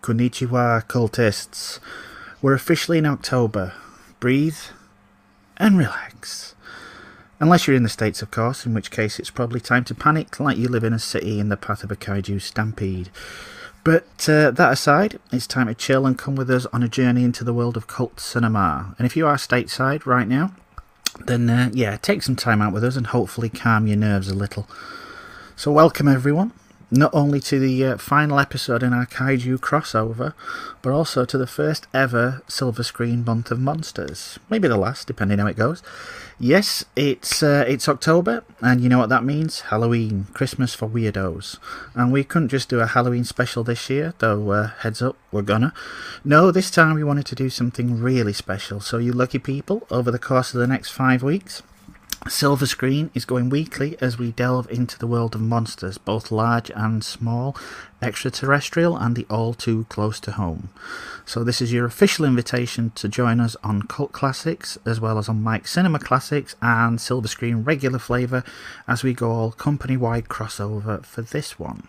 Konnichiwa, cultists. We're officially in October. Breathe and relax. Unless you're in the States, of course, in which case it's probably time to panic like you live in a city in the path of a kaiju stampede. But that aside, it's time to chill and come with us on a journey into the world of cult cinema. And if you are stateside right now, then take some time out with us and hopefully calm your nerves a little. So welcome everyone, not only to the final episode in our Kaiju crossover, but also to the first ever Silver Screen Month of Monsters. Maybe the last, depending how it goes. Yes, it's October, and you know what that means? Halloween, Christmas for weirdos. And we couldn't just do a Halloween special this year, though heads up, we're gonna. No, this time we wanted to do something really special, so you lucky people, over the course of the next 5 weeks, Silver Screen is going weekly as we delve into the world of monsters, both large and small, extraterrestrial and the all too close to home. So this is your official invitation to join us on Cult Classics, as well as on Mike Cinema Classics and Silver Screen regular flavour, as we go all company-wide crossover for this one.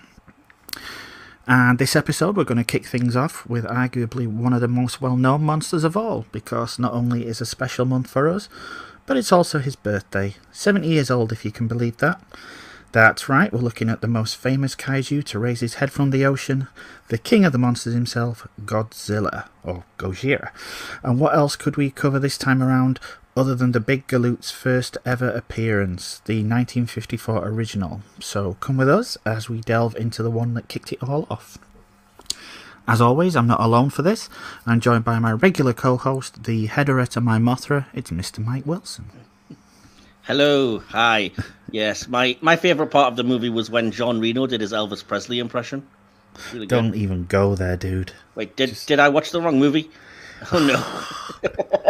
And this episode we're going to kick things off with arguably one of the most well-known monsters of all, because not only is a special month for us, but it's also his birthday. 70 years old, if you can believe that. That's right, we're looking at the most famous kaiju to raise his head from the ocean, the king of the monsters himself, Godzilla, or Gojira. And what else could we cover this time around other than the Big Galoot's first ever appearance, the 1954 original? So come with us as we delve into the one that kicked it all off. As always, I'm not alone for this. I'm joined by my regular co-host, the header to my Mothra. It's Mr. Mike Wilson. Hello, hi. Yes, my favourite part of the movie was when John Reno did his Elvis Presley impression. Really Don't good. even go there, dude. Wait, did I watch the wrong movie? Oh no.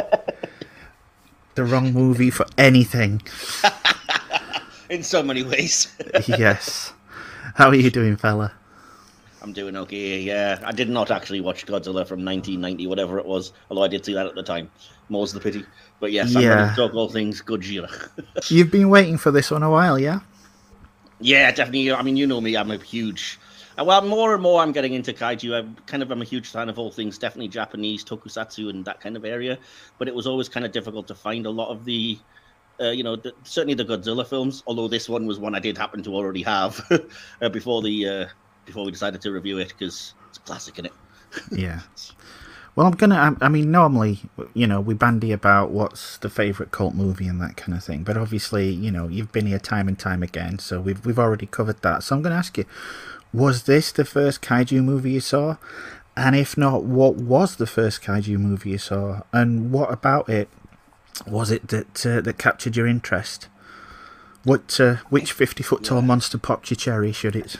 The wrong movie for anything. In so many ways. Yes. How are you doing, fella? I'm doing okay, yeah. I did not actually watch Godzilla from 1990, whatever it was, although I did see that at the time. More's the pity. But yes, I'm ready to talk all things Godzilla. You've been waiting for this one a while, yeah? Yeah, definitely. I mean, you know me, I'm a huge... Well, more and more I'm getting into kaiju. I'm a huge fan of all things, definitely Japanese, tokusatsu, and that kind of area. But it was always kind of difficult to find a lot of the... certainly the Godzilla films, although this one was one I did happen to already have before we decided to review it, because it's a classic, innit? Yeah. Well, normally, we bandy about what's the favourite cult movie and that kind of thing, but obviously, you've been here time and time again, so we've already covered that. So I'm going to ask you, was this the first kaiju movie you saw? And if not, what was the first kaiju movie you saw? And what about it was it that captured your interest? Which 50-foot tall monster popped your cherry, should it?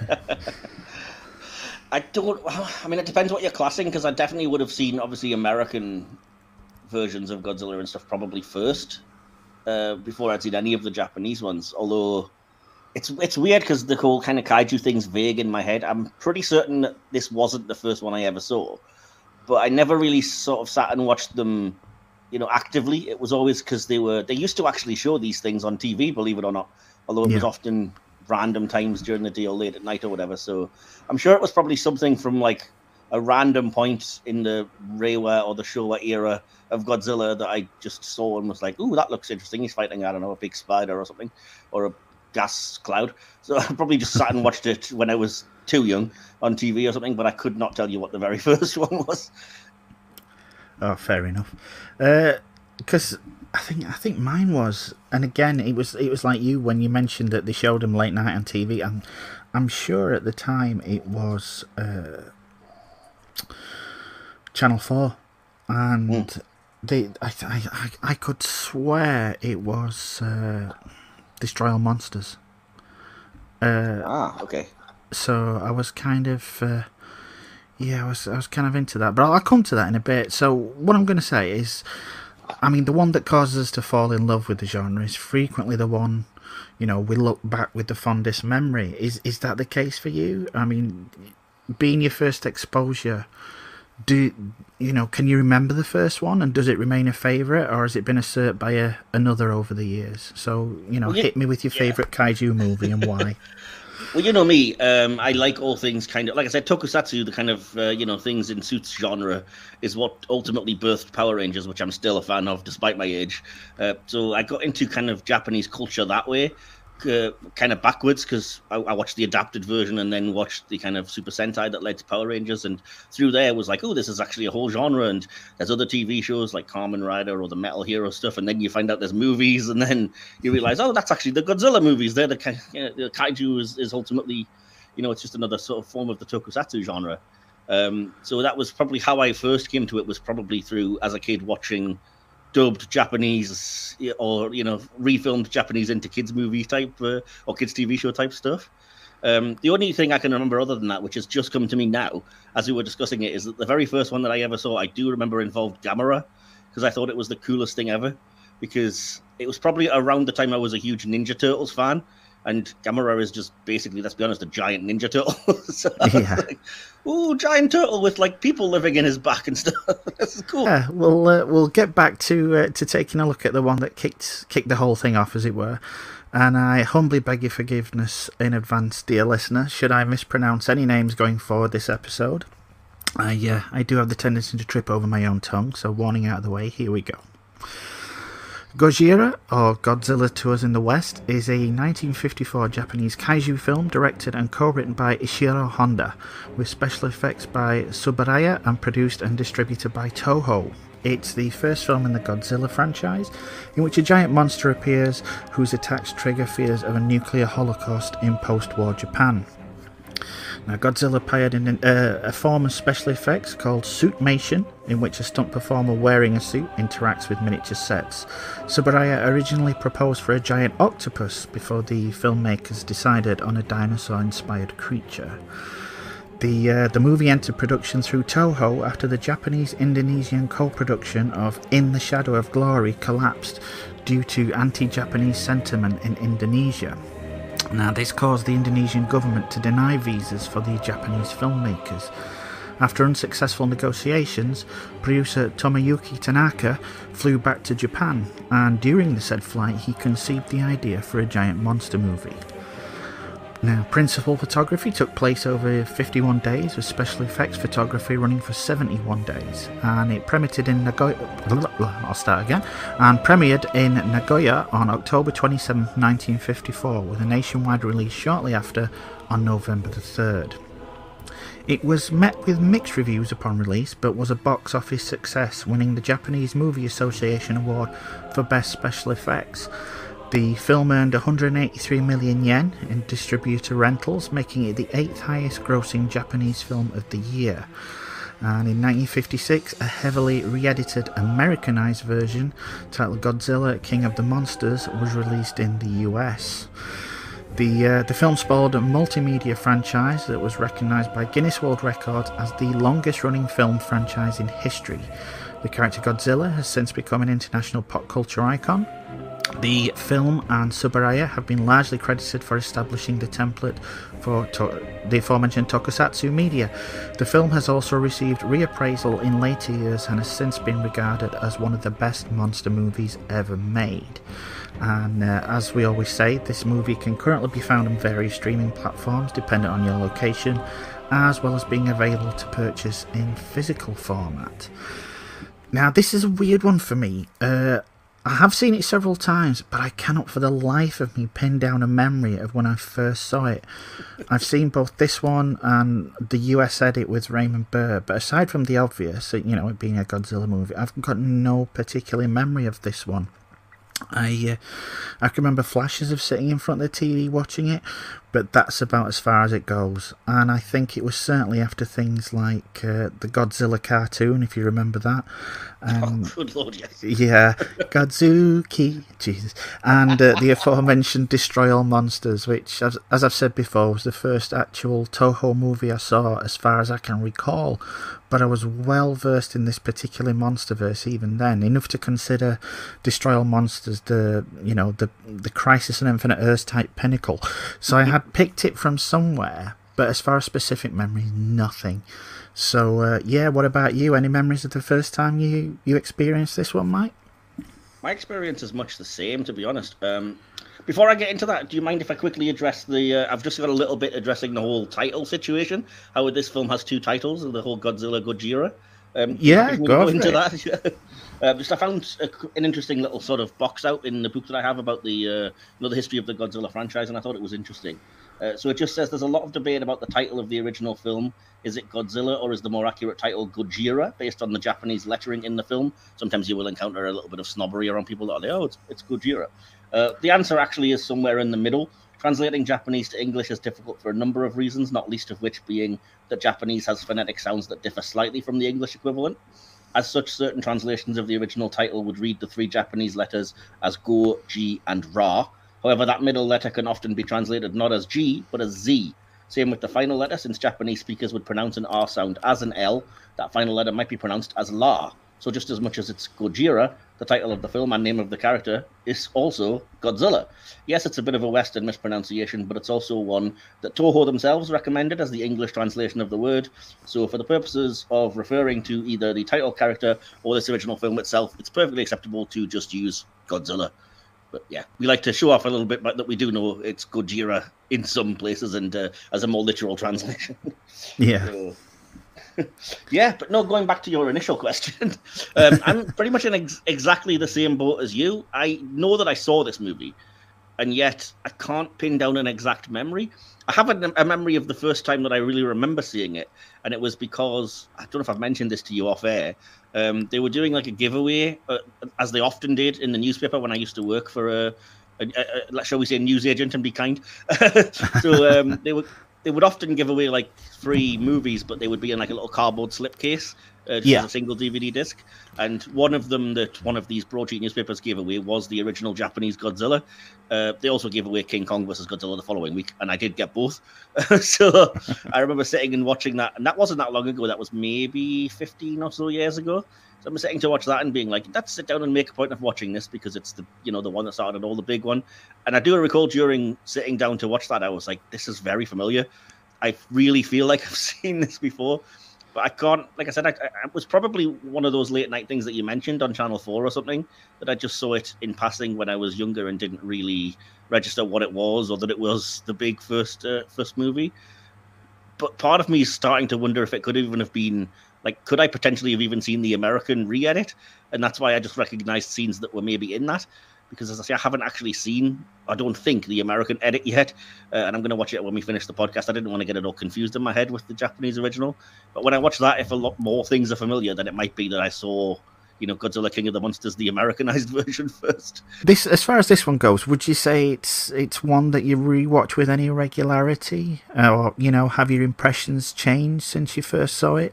It depends what you're classing, because I definitely would have seen, obviously, American versions of Godzilla and stuff probably first, before I'd seen any of the Japanese ones, although it's weird, because the whole kind of kaiju thing's vague in my head. I'm pretty certain that this wasn't the first one I ever saw, but I never really sort of sat and watched them actively. It was always because they used to actually show these things on TV, believe it or not, although it was often random times during the day or late at night or whatever. So I'm sure it was probably something from like a random point in the Reiwa or the Showa era of Godzilla that I just saw and was like, ooh, that looks interesting. He's fighting, I don't know, a big spider or something, or a gas cloud. So I probably just sat and watched it when I was too young on TV or something, but I could not tell you what the very first one was. Oh, fair enough. Because I think mine was, and again, it was like you when you mentioned that they showed them late night on TV. I'm sure at the time it was Channel 4, and I could swear it was Destroy All Monsters. Okay. So I was kind of. I was kind of into that, but I'll come to that in a bit. So what I'm going to say is, the one that causes us to fall in love with the genre is frequently the one, we look back with the fondest memory. Is that the case for you? Being your first exposure, can you remember the first one, and does it remain a favourite, or has it been usurped by another over the years? So, hit me with your favourite kaiju movie and why. Well, you know me. I like all things kind of like I said. Tokusatsu, the kind of things in suits genre, is what ultimately birthed Power Rangers, which I'm still a fan of despite my age. So I got into kind of Japanese culture that way, kind of backwards because I watched the adapted version and then watched the kind of Super Sentai that led to Power Rangers, and through there was like, oh, this is actually a whole genre, and there's other TV shows like Kamen Rider or the Metal Hero stuff, and then you find out there's movies, and then you realize, oh, that's actually the Godzilla movies. They're the kaiju is ultimately, it's just another sort of form of the Tokusatsu genre. So that was probably how I first came to it. Was probably through as a kid watching dubbed Japanese or refilmed Japanese into kids movie type or kids TV show type stuff. The only thing I can remember other than that, which has just come to me now as we were discussing it, is that the very first one that I ever saw, I do remember, involved Gamera, because I thought it was the coolest thing ever, because it was probably around the time I was a huge Ninja Turtles fan, and Gamera is just basically, let's be honest, a giant Ninja Turtle. So yeah. Like, ooh, giant turtle with like people living in his back and stuff. This is cool. Yeah, we'll get back to taking a look at the one that kicked the whole thing off, as it were. And I humbly beg your forgiveness in advance, dear listener, should I mispronounce any names going forward this episode. I do have the tendency to trip over my own tongue, so warning out of the way, here we go. Gojira, or Godzilla to us in the West, is a 1954 Japanese kaiju film directed and co-written by Ishiro Honda, with special effects by Tsuburaya and produced and distributed by Toho. It's the first film in the Godzilla franchise in which a giant monster appears whose attacks trigger fears of a nuclear holocaust in post-war Japan. Now, Godzilla pioneered a form of special effects called suitmation, in which a stunt performer wearing a suit interacts with miniature sets. Tsuburaya originally proposed for a giant octopus before the filmmakers decided on a dinosaur-inspired creature. The movie entered production through Toho after the Japanese-Indonesian co-production of In the Shadow of Glory collapsed due to anti-Japanese sentiment in Indonesia. Now, this caused the Indonesian government to deny visas for the Japanese filmmakers. After unsuccessful negotiations, producer Tomoyuki Tanaka flew back to Japan, and during the said flight he conceived the idea for a giant monster movie. Now, principal photography took place over 51 days, with special effects photography running for 71 days, and it premiered in Nagoya on October 27, 1954, with a nationwide release shortly after on November the 3rd. It was met with mixed reviews upon release, but was a box office success, winning the Japanese Movie Association Award for Best Special Effects. The film earned 183 million yen in distributor rentals, making it the 8th highest grossing Japanese film of the year. And in 1956, a heavily re-edited Americanized version, titled Godzilla King of the Monsters, was released in the US. The film spawned a multimedia franchise that was recognised by Guinness World Records as the longest running film franchise in history. The character Godzilla has since become an international pop culture icon. The film and Tsuburaya have been largely credited for establishing the template for the aforementioned tokusatsu media. The film has also received reappraisal in later years and has since been regarded as one of the best monster movies ever made. And as we always say, this movie can currently be found on various streaming platforms dependent on your location, as well as being available to purchase in physical format. Now, this is a weird one for me. I have seen it several times, but I cannot for the life of me pin down a memory of when I first saw it. I've seen both this one and the US edit with Raymond Burr, but aside from the obvious, it being a Godzilla movie, I've got no particular memory of this one. I can remember flashes of sitting in front of the TV watching it, but that's about as far as it goes. And I think it was certainly after things like the Godzilla cartoon, if you remember that. Good lord, yes. Yeah, Godzuki, Jesus. And the aforementioned Destroy All Monsters, which, as I've said before, was the first actual Toho movie I saw as far as I can recall. But I was well versed in this particular monsterverse even then, enough to consider Destroy All Monsters the Crisis on Infinite Earths type pinnacle. So I had picked it from somewhere, but as far as specific memories, nothing. So what about you? Any memories of the first time you experienced this one, Mike? My experience is much the same, to be honest. Before I get into that, do you mind if I quickly address the? I've just got a little bit addressing the whole title situation. How this film has two titles, the whole Godzilla Gojira. Yeah, go for into it. That. Just I found an interesting little sort of box out in the book that I have about the the history of the Godzilla franchise, and I thought it was interesting. So it just says there's a lot of debate about the title of the original film. Is it Godzilla or is the more accurate title Gojira, based on the Japanese lettering in the film? Sometimes you will encounter a little bit of snobbery around people that are like, oh, it's Gojira. The answer actually is somewhere in the middle. Translating Japanese to English is difficult for a number of reasons, not least of which being that Japanese has phonetic sounds that differ slightly from the English equivalent. As such, certain translations of the original title would read the three Japanese letters as Go, Ji, and Ra. However, that middle letter can often be translated not as G, but as Z. Same with the final letter, since Japanese speakers would pronounce an R sound as an L, that final letter might be pronounced as La. So just as much as it's Gojira, the title of the film and name of the character is also Godzilla. Yes, it's a bit of a Western mispronunciation, but it's also one that Toho themselves recommended as the English translation of the word. So for the purposes of referring to either the title character or this original film itself, it's perfectly acceptable to just use Godzilla. But yeah, we like to show off a little bit that we do know it's Gojira in some places and as a more literal translation. Yeah. So, yeah, but no, going back to your initial question, I'm pretty much in exactly the same boat as you. I know that I saw this movie, and yet I can't pin down an exact memory. I have a memory of the first time that I really remember seeing it, and it was because, I don't know if I've mentioned this to you off air, they were doing like a giveaway, as they often did in the newspaper when I used to work for shall we say, news agent and be kind. So they would often give away like free movies, but they would be in like a little cardboard slipcase, just as a single DVD disc. And one of them that one of these broadsheet newspapers gave away was the original Japanese Godzilla. They also gave away King Kong versus Godzilla the following week, and I did get both. So I remember sitting and watching that, and that wasn't that long ago. That was maybe 15 or so years ago. So I'm sitting to watch that and being like, let's sit down and make a point of watching this because it's the the one that started all the big one. And I do recall during sitting down to watch that, I was like, this is very familiar. I really feel like I've seen this before, but I can't. Like I said, it was probably one of those late night things that you mentioned on Channel 4 or something that I just saw it in passing when I was younger and didn't really register what it was or that it was the big first movie. But part of me is starting to wonder if it could even have been, like, could I potentially have even seen the American re-edit? And that's why I just recognized scenes that were maybe in that. Because, as I say, I haven't actually seen, I don't think, the American edit yet. And I'm going to watch it when we finish the podcast. I didn't want to get it all confused in my head with the Japanese original. But when I watch that, if a lot more things are familiar, then it might be that I saw, Godzilla King of the Monsters, the Americanized version first. This, as far as this one goes, would you say it's one that you rewatch with any regularity? Or, have your impressions changed since you first saw it?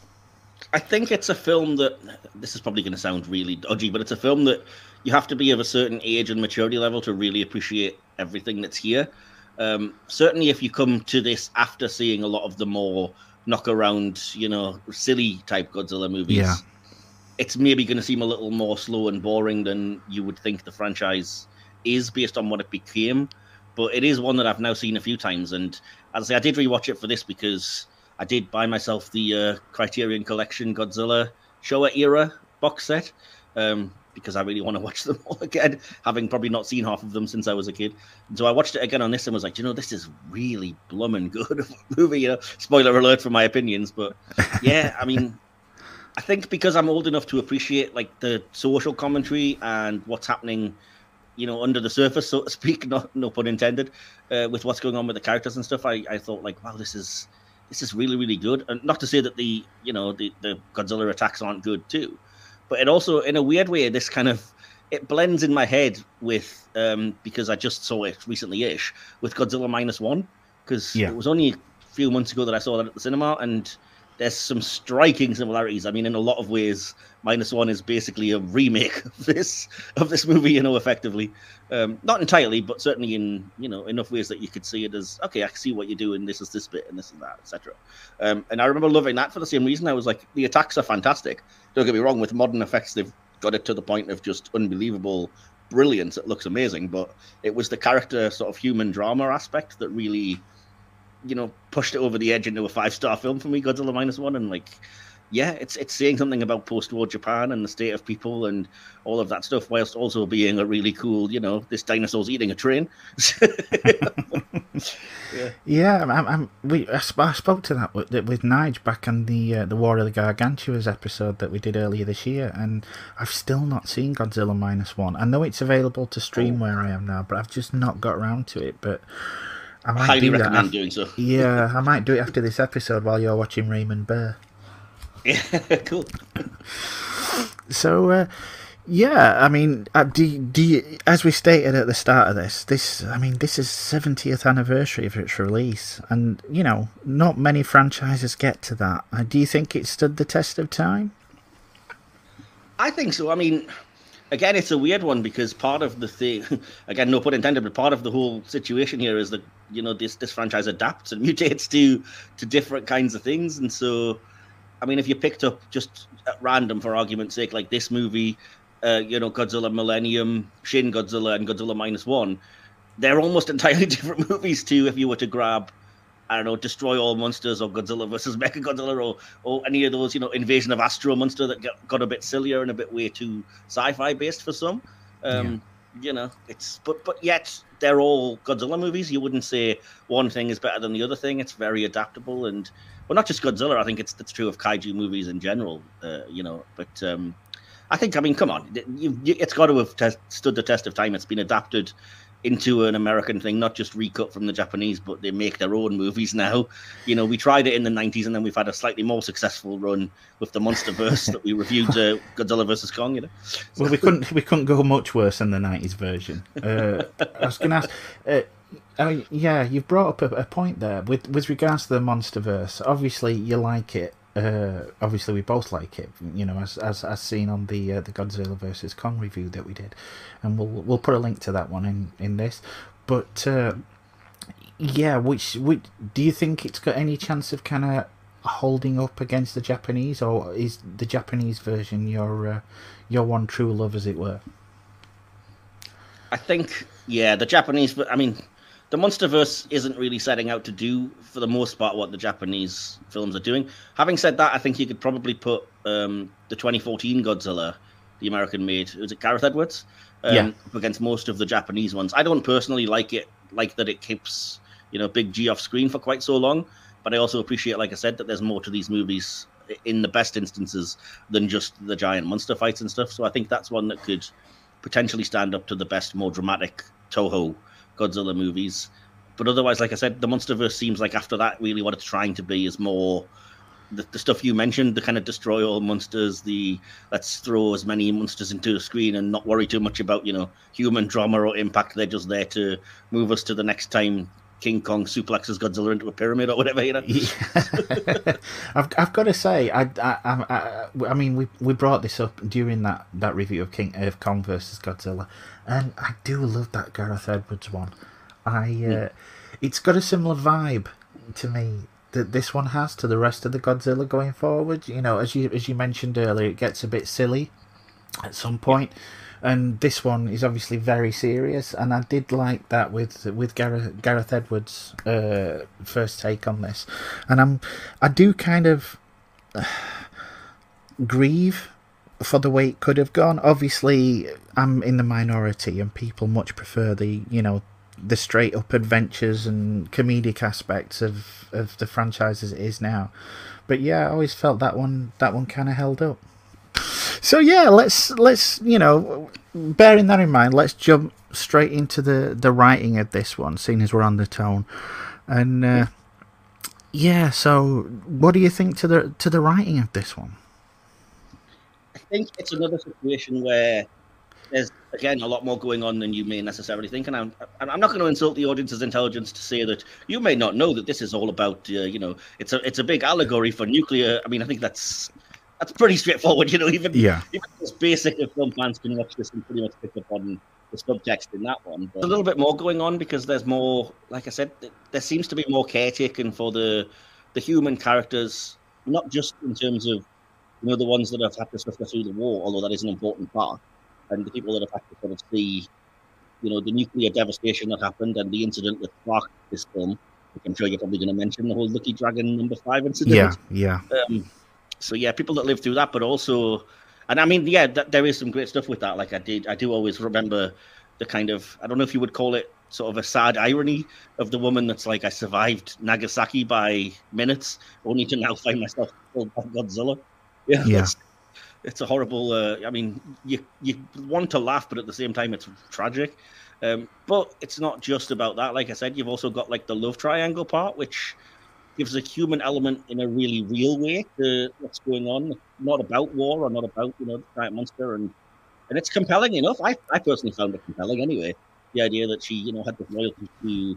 I think it's a film that, this is probably going to sound really dodgy, but it's a film that you have to be of a certain age and maturity level to really appreciate everything that's here. Certainly if you come to this after seeing a lot of the more knock-around, silly type Godzilla movies, it's maybe going to seem a little more slow and boring than you would think the franchise is based on what it became. But it is one that I've now seen a few times. And as I say, I did rewatch it for this because I did buy myself the Criterion Collection Godzilla Showa era box set because I really want to watch them all again, having probably not seen half of them since I was a kid. And so I watched it again on this and was like, this is really bloomin' good movie. Spoiler alert for my opinions, but yeah, I mean, I think because I'm old enough to appreciate like the social commentary and what's happening, under the surface, so to speak, no pun intended, with what's going on with the characters and stuff. I thought like, wow, this is really, really good. And not to say that the Godzilla attacks aren't good too, but it also, in a weird way, this kind of, it blends in my head with, because I just saw it recently-ish, with Godzilla -1, because it was only a few months ago that I saw that at the cinema, and there's some striking similarities. I mean, in a lot of ways, -1 is basically a remake of this movie, effectively. Not entirely, but certainly in, enough ways that you could see it as, okay, I can see what you do, and this is this bit, and this is that, etc. And I remember loving that for the same reason. I was like, the attacks are fantastic. Don't get me wrong, with modern effects, they've got it to the point of just unbelievable brilliance. It looks amazing, but it was the character sort of human drama aspect that really, pushed it over the edge into a 5-star film for me, Godzilla -1, and like, yeah, it's saying something about post-war Japan and the state of people and all of that stuff, whilst also being a really cool, this dinosaur's eating a train. Yeah. Yeah, I spoke to that with Nige back on the War of the Gargantuas episode that we did earlier this year, and I've still not seen Godzilla -1. I know it's available to stream where I am now, but I've just not got around to it. But I might highly do that recommend doing so. Yeah, I might do it after this episode while you're watching Raymond Burr. Yeah, cool. So, yeah, I mean, do you, as we stated at the start of this is 70th anniversary of its release, and not many franchises get to that. Do you think it stood the test of time? I think so. I mean, again, it's a weird one because part of the thing, again, no pun intended, but part of the whole situation here is that this franchise adapts and mutates to different kinds of things, and so. I mean, if you picked up just at random, for argument's sake, like this movie, Godzilla Millennium, Shin Godzilla, and Godzilla -1, they're almost entirely different movies too. If you were to grab, I don't know, Destroy All Monsters or Godzilla versus Mechagodzilla or any of those, Invasion of Astro Monster that got a bit sillier and a bit way too sci-fi based for some. But yet they're all Godzilla movies. You wouldn't say one thing is better than the other thing. It's very adaptable and. Well, not just Godzilla. I think that's true of kaiju movies in general. But I think, come on, it's got to have stood the test of time. It's been adapted into an American thing, not just recut from the Japanese, but they make their own movies now. We tried it in the 90s, and then we've had a slightly more successful run with the MonsterVerse that we reviewed, Godzilla vs. Kong. Well, we couldn't go much worse than the 90s version. I was going to ask. Yeah, you've brought up a point there with regards to the MonsterVerse. Obviously, you like it. Obviously, we both like it. As seen on the Godzilla vs. Kong review that we did, and we'll put a link to that one in this. But yeah, which do you think it's got any chance of kind of holding up against the Japanese, or is the Japanese version your one true love, as it were? I think, yeah, the Japanese. I mean. The MonsterVerse isn't really setting out to do, for the most part, what the Japanese films are doing. Having said that, I think you could probably put the 2014 Godzilla, the American-made, was it Gareth Edwards? Up against most of the Japanese ones. I don't personally like that it keeps, Big G off screen for quite so long, but I also appreciate, like I said, that there's more to these movies in the best instances than just the giant monster fights and stuff. So I think that's one that could potentially stand up to the best, more dramatic Toho Godzilla movies. But otherwise, like I said, the MonsterVerse seems like after that, really what it's trying to be is more the stuff you mentioned, the kind of destroy all monsters, the let's throw as many monsters into a screen and not worry too much about, human drama or impact. They're just there to move us to the next time King Kong suplexes Godzilla into a pyramid or whatever, Yeah. I've got to say, I mean, we brought this up during that review of Kong versus Godzilla, and I do love that Gareth Edwards one. It's got a similar vibe to me that this one has to the rest of the Godzilla going forward. As you mentioned earlier, it gets a bit silly at some point. And this one is obviously very serious, and I did like that with Gareth Edwards' first take on this, and I do kind of grieve for the way it could have gone. Obviously, I'm in the minority, and people much prefer the straight up adventures and comedic aspects of the franchise as it is now. But yeah, I always felt that one kind of held up. So yeah, let's bearing that in mind, let's jump straight into the writing of this one, seeing as we're on the tone. And so what do you think to the writing of this one? I think it's another situation where there's again a lot more going on than you may necessarily think, and I'm not going to insult the audience's intelligence to say that you may not know that this is all about it's a big allegory for nuclear. I mean, I think that's pretty straightforward, even as basic as some fans can watch this and pretty much pick up on the subtext in that one. But a little bit more going on because there's more, like I said, there seems to be more caretaking for the human characters, not just in terms of, the ones that have had to suffer through the war, although that is an important part, and the people that have had to sort of see, the nuclear devastation that happened and the incident that sparked this film, which I'm sure you're probably going to mention, the whole Lucky Dragon #5 incident. Yeah. So yeah, people that live through that, but also, and I mean, yeah, there is some great stuff with that. Like I do always remember the kind of, I don't know if you would call it sort of a sad irony of the woman that's like, I survived Nagasaki by minutes, only to now find myself killed by Godzilla. Yeah, Yeah. it's a horrible. I mean, you want to laugh, but at the same time, it's tragic. But it's not just about that. Like I said, you've also got like the love triangle part, which gives a human element in a really real way to what's going on. Not about war or not about the giant monster, and it's compelling enough. I personally found it compelling anyway. The idea that she had the loyalty to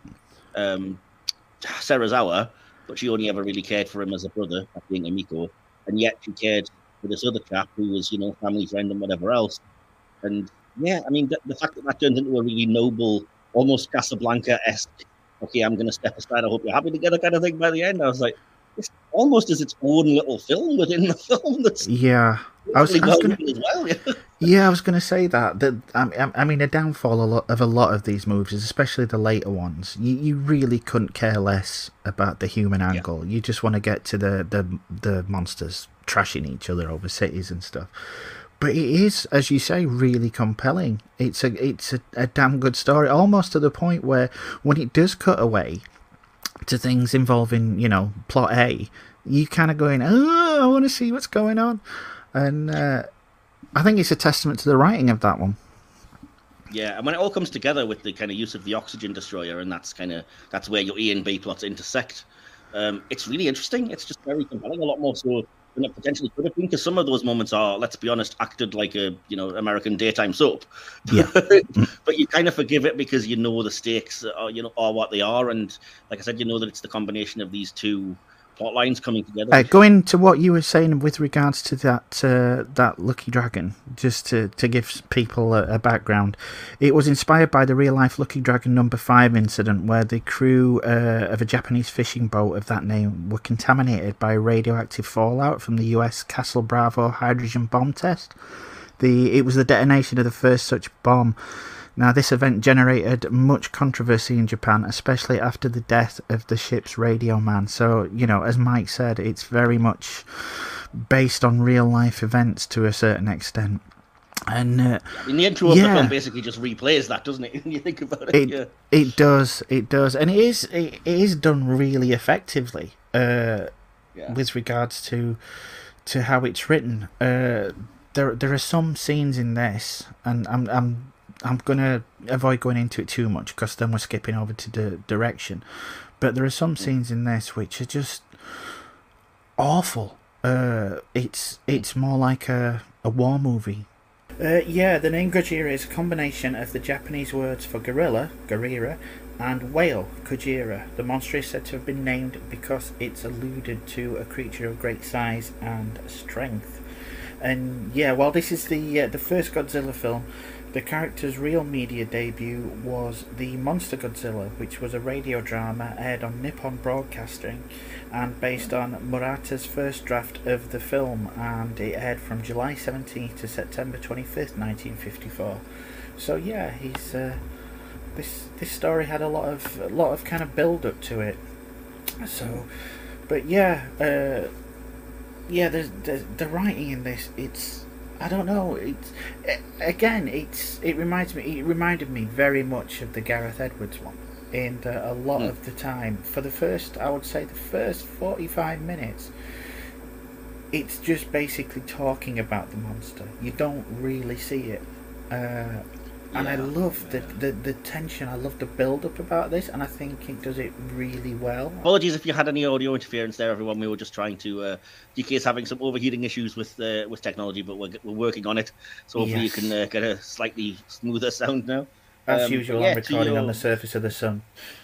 Serizawa, but she only ever really cared for him as a brother, that being Emiko, and yet she cared for this other chap who was family friend and whatever else. And yeah, I mean the fact that turns into a really noble, almost Casablanca-esque, okay, I'm going to step aside, I hope you're happy together kind of thing by the end. I was like, it's almost as its own little film within the film. That's I was gonna, as well. yeah, I was going to say that I mean, a downfall of a lot of these movies, especially the later ones, you really couldn't care less about the human angle. You just want to get to the monsters trashing each other over cities and stuff. But it is, as you say, really compelling. It's a damn good story, almost to the point where when it does cut away to things involving, plot A, you kind of going, oh, I want to see what's going on. And I think it's a testament to the writing of that one. Yeah, and when it all comes together with the kind of use of the oxygen destroyer, and that's where your A and B plots intersect, it's really interesting. It's just very compelling, a lot more so than it potentially could have been, because some of those moments are, let's be honest, acted like a American daytime soap. Yeah. But you kind of forgive it because the stakes are what they are, and like I said, that it's the combination of these two plot lines coming together. Going to what you were saying with regards to that Lucky Dragon, just to give people a background, it was inspired by the real life Lucky Dragon number 5 incident, where the crew of a Japanese fishing boat of that name were contaminated by radioactive fallout from the US Castle Bravo hydrogen bomb test. It was the detonation of the first such bomb. Now, this event generated much controversy in Japan, especially after the death of the ship's radio man. So, as Mike said, it's very much based on real-life events to a certain extent. And in the intro of the film basically just replays that, doesn't it? When you think about it. It does, and it is done really effectively with regards to how it's written. There are some scenes in this, and I'm going to avoid going into it too much because then we're skipping over to the direction. But there are some scenes in this which are just awful. It's more like a war movie. The name Gojira is a combination of the Japanese words for gorilla, Gorira, and whale, Kujira. The monster is said to have been named because it's alluded to a creature of great size and strength. And while this is the first Godzilla film, the character's real media debut was The Monster Godzilla, which was a radio drama aired on Nippon Broadcasting and based on Murata's first draft of the film, and it aired from July 17th to September 25th, 1954. So he's this story had a lot of kind of build up to it. So, but the writing in this, I don't know. It reminded me very much of the Gareth Edwards one, and a lot of the time for the first 45 minutes, it's just basically talking about the monster. You don't really see it, and I love the tension. I love the build up about this, and I think it does it really well. Apologies if you had any audio interference there, everyone. We were just trying to. DK is having some overheating issues with technology, but we're working on it. So hopefully you can get a slightly smoother sound now. As usual, I'm recording on the surface of the sun.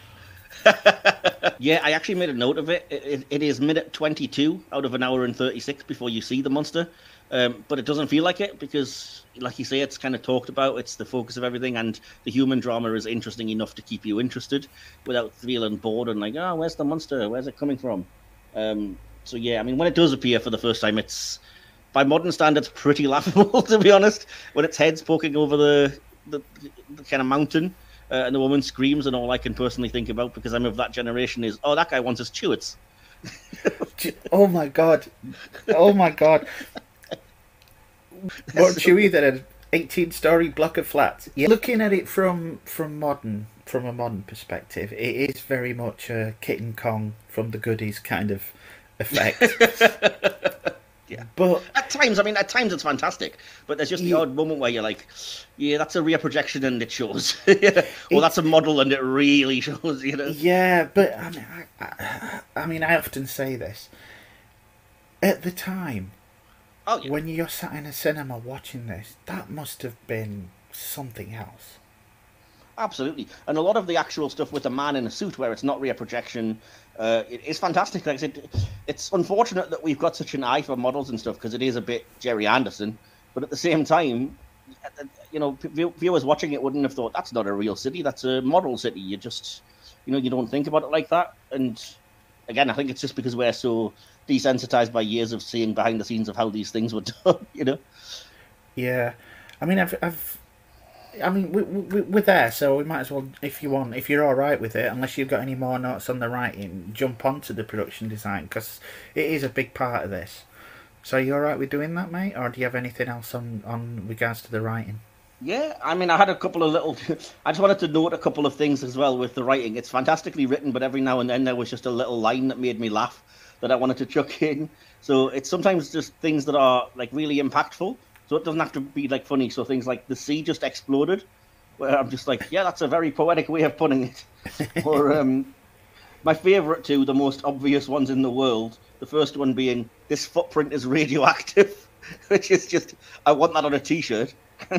Yeah, I actually made a note of it. It is minute 22 out of an hour and 36 before you see the monster. But it doesn't feel like it because, like you say, it's kind of talked about. It's the focus of everything, and the human drama is interesting enough to keep you interested without feeling bored and like, oh, where's the monster? Where's it coming from? So yeah, I mean, when it does appear for the first time, it's by modern standards pretty laughable, to be honest. When its head's poking over the kind of mountain, and the woman screams, and all I can personally think about, because I'm of that generation, is, oh, that guy wants his chewits. Oh my god! Oh my god! Weren't you either an 18-story block of flats? Yeah. Looking at it from a modern perspective, it is very much a Kit and Kong from the Goodies kind of effect. Yeah. But At times, I mean, at times it's fantastic, but there's just the odd moment where you're like, yeah, that's a rear projection and it shows. Or that's a model and it really shows, you know? yeah, but I mean, I often say this. At the time, Oh, yeah. when you're sat in a cinema watching this, that must have been something else. Absolutely, and a lot of the actual stuff with the man in a suit, where it's not rear projection, it is fantastic. Like I said, it's unfortunate that we've got such an eye for models and stuff because it is a bit Jerry Anderson. But at the same time, you know, viewers watching it wouldn't have thought that's not a real city; that's a model city. You just, you know, you don't think about it like that. And again, I think it's just because we're so desensitized by years of seeing behind the scenes of how these things were done. You know. Yeah, I mean, I mean, we're there, so we might as well, if you're all right with it, unless you've got any more notes on the writing, jump onto the production design because it is a big part of this. So, are you all right with doing that, mate, or do you have anything else on regards to the writing? Yeah, I mean, I had a couple of little. I just wanted to note a couple of things as well with the writing. It's fantastically written, but every now and then there was just a little line that made me laugh that I wanted to chuck in. So it's sometimes just things that are like really impactful. So it doesn't have to be like funny. So things like the sea just exploded, where I'm just like, yeah, that's a very poetic way of putting it. Or my favourite two, the most obvious ones in the world. The first one being this footprint is radioactive, which is just I want that on a T-shirt.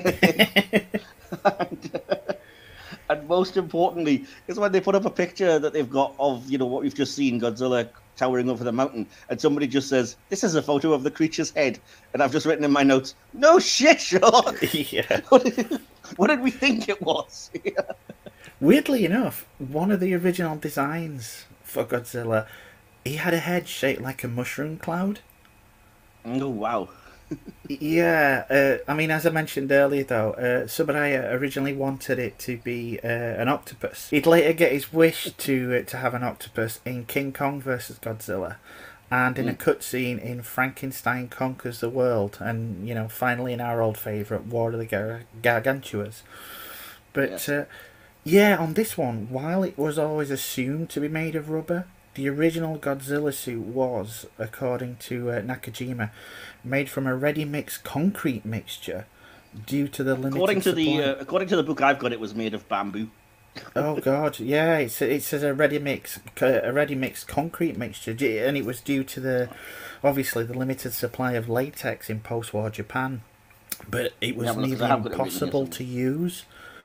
and, and most importantly is when they put up a picture that they've got of, you know, what we've just seen, Godzilla towering over the mountain, and somebody just says, this is a photo of the creature's head, and I've just written in my notes, no shit, Sherlock. Yeah. What did we think it was? Weirdly enough, one of the original designs for Godzilla, he had a head shaped like a mushroom cloud. Oh, wow. Yeah, I mean, as I mentioned earlier, though, Subaraya originally wanted it to be an octopus. He'd later get his wish to have an octopus in King Kong versus Godzilla, and in a cutscene in Frankenstein Conquers the World, and, you know, finally in our old favourite, War of the Gargantuas. But yeah, on this one, while it was always assumed to be made of rubber, the original Godzilla suit was, according to Nakajima, made from a ready-mix concrete mixture due to the limited supply. According to the book I've got, it was made of bamboo. Oh God, yeah, it says a ready-mix concrete mixture, and it was due to the obviously the limited supply of latex in post-war Japan, but it was nearly impossible to use.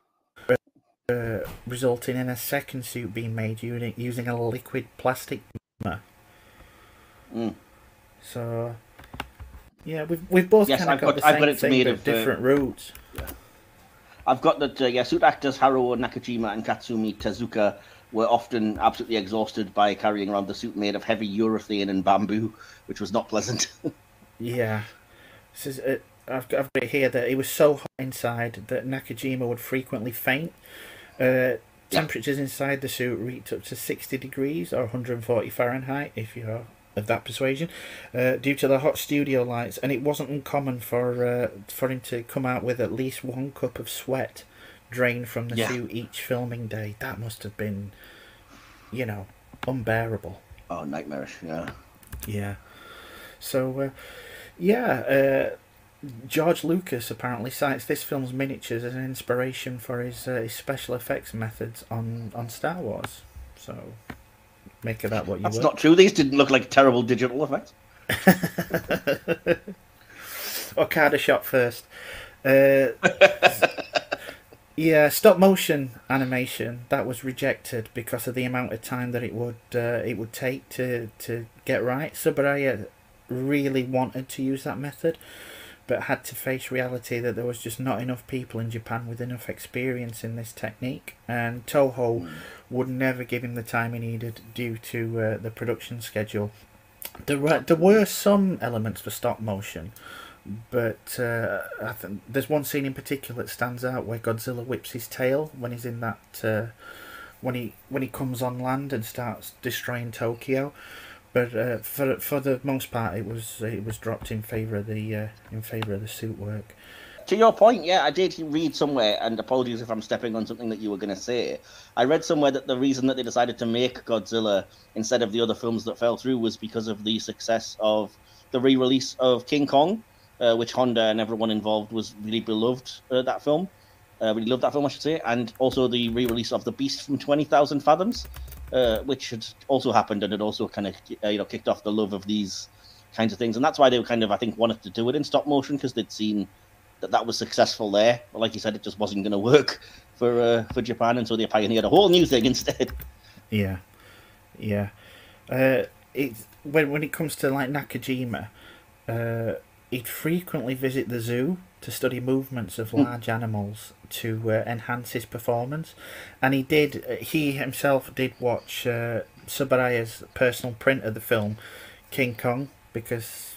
Resulting in a second suit being made using a liquid plastic polymer. So, yeah, we've both kind of got the same thing, but different routes. Yeah. I've got that. Suit actors Haruo Nakajima and Katsumi Tezuka were often absolutely exhausted by carrying around the suit made of heavy urethane and bamboo, which was not pleasant. Yeah, this is, I've got it here that it was so hot inside that Nakajima would frequently faint. Temperatures inside the suit reached up to 60 degrees or 140 Fahrenheit, if you're of that persuasion, due to the hot studio lights, and it wasn't uncommon for him to come out with at least 1 cup of sweat drained from the suit each filming day. That must have been, you know, unbearable. Oh, nightmarish, yeah. Yeah. So, George Lucas apparently cites this film's miniatures as an inspiration for his special effects methods on Star Wars. So, make of that what you will. That's not true. These didn't look like terrible digital effects. Okada shot first. Yeah, stop motion animation that was rejected because of the amount of time that it would take to get right. Subaraya really wanted to use that method, but had to face reality that there was just not enough people in Japan with enough experience in this technique, and Toho would never give him the time he needed due to the production schedule. There were some elements for stop motion, but I think there's one scene in particular that stands out where Godzilla whips his tail when he's in that when he comes on land and starts destroying Tokyo. But for the most part, it was dropped in favour of the suit work. To your point, yeah, I did read somewhere, and apologies if I'm stepping on something that you were going to say. I read somewhere that the reason that they decided to make Godzilla instead of the other films that fell through was because of the success of the re-release of King Kong, which Honda and everyone involved was really beloved. That film, really loved that film, I should say, and also the re-release of The Beast from 20,000 Fathoms, which had also happened and had also kind of kicked off the love of these kinds of things, and that's why they kind of, I think, wanted to do it in stop motion, because they'd seen that was successful there. But like you said, it just wasn't going to work for Japan, and so they pioneered a whole new thing instead. Yeah, yeah. When it comes to like Nakajima, he'd frequently visit the zoo to study movements of large animals to enhance his performance, and he himself did watch Tsuburaya's personal print of the film King Kong, because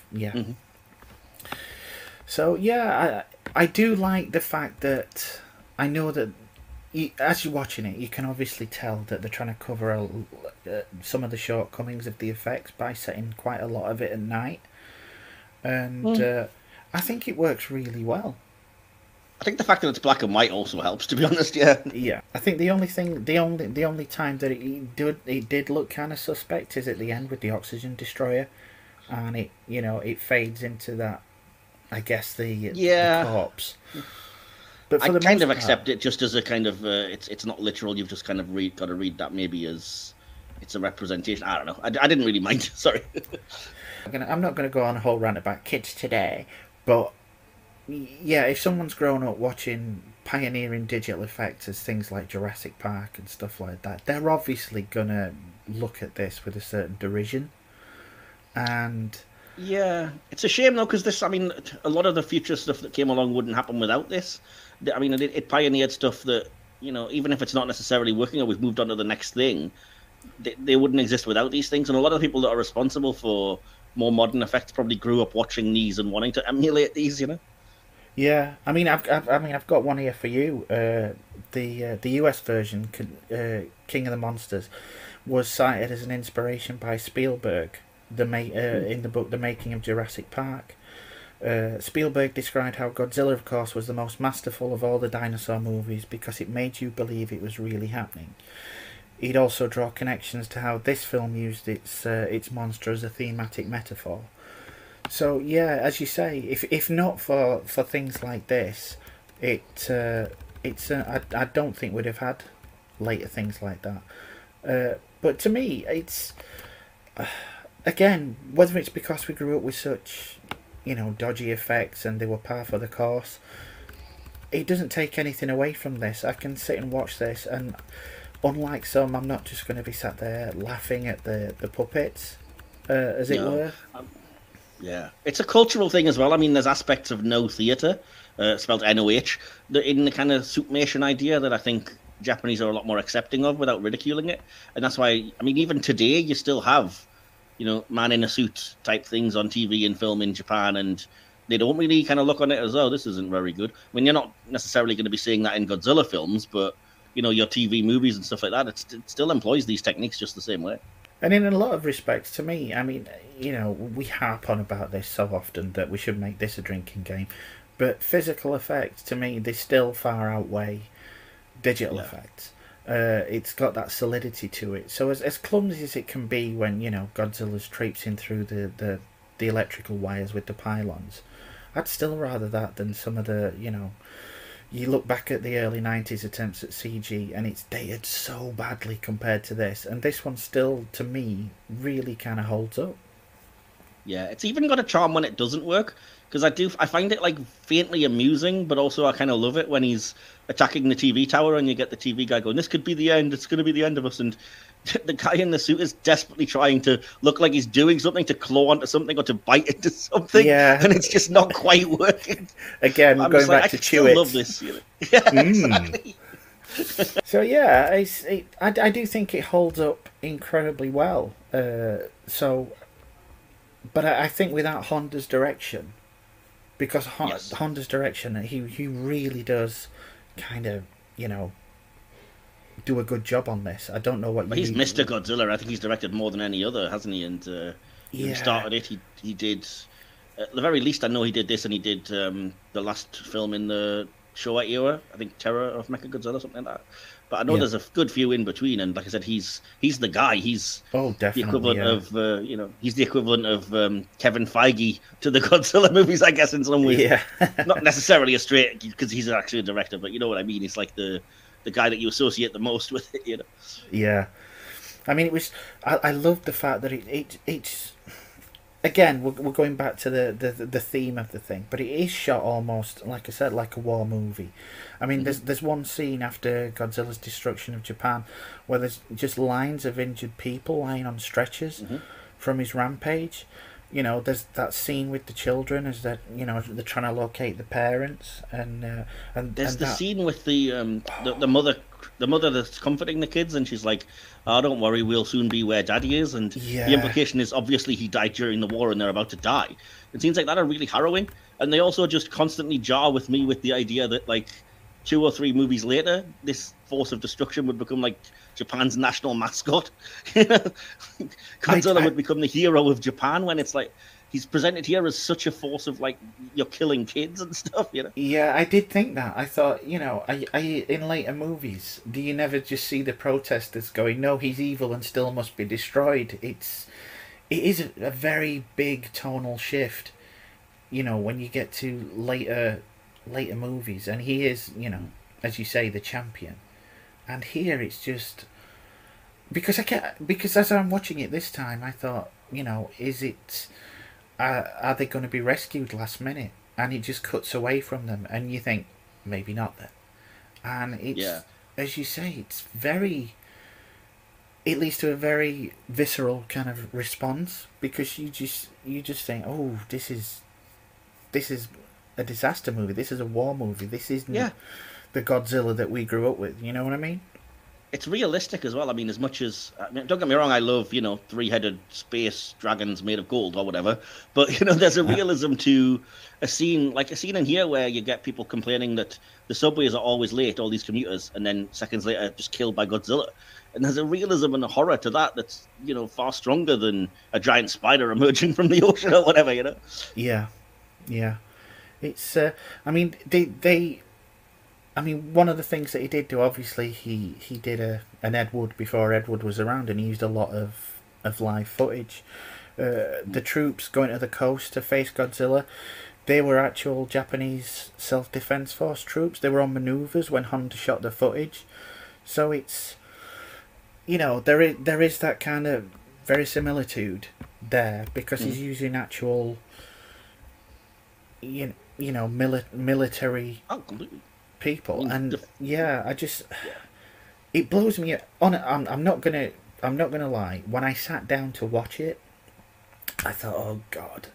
So yeah, I do like the fact that I know that as you're watching it, you can obviously tell that they're trying to cover some of the shortcomings of the effects by setting quite a lot of it at night, and I think it works really well. I think the fact that it's black and white also helps, to be honest. Yeah. Yeah. I think the only time that it did look kind of suspect is at the end with the oxygen destroyer, and it fades into that. I guess the corpse. But I kind of accept it just as a kind of it's not literal. You've just kind of got to read that maybe as it's a representation. I don't know. I didn't really mind. Sorry. I'm not going to go on a whole rant about kids today, but yeah, if someone's grown up watching pioneering digital effects as things like Jurassic Park and stuff like that, they're obviously going to look at this with a certain derision. And yeah, it's a shame though, because a lot of the future stuff that came along wouldn't happen without this. I mean, it pioneered stuff that, even if it's not necessarily working or we've moved on to the next thing, they wouldn't exist without these things. And a lot of the people that are responsible for more modern effects probably grew up watching these and wanting to emulate these, Yeah, I mean, I've got one here for you. The US version, King of the Monsters, was cited as an inspiration by Spielberg. In the book The Making of Jurassic Park, Spielberg described how Godzilla, of course, was the most masterful of all the dinosaur movies because it made you believe it was really happening. He'd also draw connections to how this film used its monster as a thematic metaphor. So yeah, as you say, if not for things like this, I don't think we'd have had later things like that. But to me, it's again, whether it's because we grew up with such, dodgy effects and they were par for the course, it doesn't take anything away from this. I can sit and watch this, and unlike some, I'm not just going to be sat there laughing at the puppets, as it were. Yeah, it's a cultural thing as well. I mean, there's aspects of no theatre, spelled NOH, in the kind of Suitmation idea that I think Japanese are a lot more accepting of without ridiculing it. And that's why, I mean, even today, you still have, man in a suit type things on TV and film in Japan, and they don't really kind of look on it as, oh, this isn't very good. I mean, you're not necessarily going to be seeing that in Godzilla films, but, your TV movies and stuff like that, it still employs these techniques just the same way. And in a lot of respects, to me, I mean, we harp on about this so often that we should make this a drinking game, but physical effects, to me, they still far outweigh digital effects. It's got that solidity to it. So as clumsy as it can be when, Godzilla's traipsing through the electrical wires with the pylons, I'd still rather that than some of the, you look back at the early 90s attempts at CG and it's dated so badly compared to this, and this one still, to me, really kind of holds up. Yeah, it's even got a charm when it doesn't work, because I find it like faintly amusing, but also I kind of love it when he's attacking the TV tower and you get the TV guy going, this could be the end, it's going to be the end of us, and the guy in the suit is desperately trying to look like he's doing something, to claw onto something or to bite into something, and it's just not quite working. Again, I'm going back to Chew It. I love this. Yeah, exactly. So yeah, I do think it holds up incredibly well. But I think without Honda's direction, because Honda's direction, he really does kind of, do a good job on this. I don't know what But he's Mr. Godzilla. I think he's directed more than any other, hasn't he? And he started it. He did. At the very least, I know he did this, and he did the last film in the Showa era. I think Terror of Mechagodzilla, or something like that. But I know there's a good few in between, and like I said, he's the guy. He's the equivalent of he's the equivalent of Kevin Feige to the Godzilla movies, I guess, in some ways. Yeah. Not necessarily a straight, because he's actually a director, but you know what I mean. He's like the guy that you associate the most with it, you know. Yeah, I mean, it was. I loved the fact that it's. Again, we're going back to the theme of the thing, but it is shot almost, like I said, like a war movie. I mean, there's one scene after Godzilla's destruction of Japan where there's just lines of injured people lying on stretchers from his rampage. You know, there's that scene with the children as they're trying to locate the parents, and there's and the scene with the mother that's comforting the kids, and she's like, "Oh, don't worry, we'll soon be where Daddy is." And the implication is obviously he died during the war, and they're about to die. And scenes like that are really harrowing, and they also just constantly jar with me with the idea that like 2 or 3 movies later, this force of destruction would become like Japan's national mascot. Godzilla would become the hero of Japan, when it's like he's presented here as such a force of like, you're killing kids and stuff, you know. Yeah, I did think that. I thought, in later movies, do you never just see the protesters going, "No, he's evil and still must be destroyed"? It is a very big tonal shift, when you get to later movies, and he is, as you say, the champion. And here it's just because as I'm watching it this time, I thought, is it are they going to be rescued last minute? And it just cuts away from them, and you think maybe not then. And it's as you say, it's very. It leads to a very visceral kind of response, because you just think, oh, this is a disaster movie. This is a war movie. This isn't the Godzilla that we grew up with. You know what I mean? It's realistic as well. I mean, as much as... don't get me wrong, I love, 3-headed space dragons made of gold or whatever. But, there's a realism to a scene in here where you get people complaining that the subways are always late, all these commuters, and then seconds later just killed by Godzilla. And there's a realism and a horror to that that's, far stronger than a giant spider emerging from the ocean or whatever, Yeah. It's, I mean, one of the things that he did do, obviously, he did an Ed Wood before Ed Wood was around, and he used a lot of live footage. The troops going to the coast to face Godzilla, they were actual Japanese self-defense force troops. They were on maneuvers when Honda shot the footage. So it's, there is that kind of verisimilitude there, because he's using actual, military people, and it blows me on. I'm not gonna lie. When I sat down to watch it, I thought, oh God,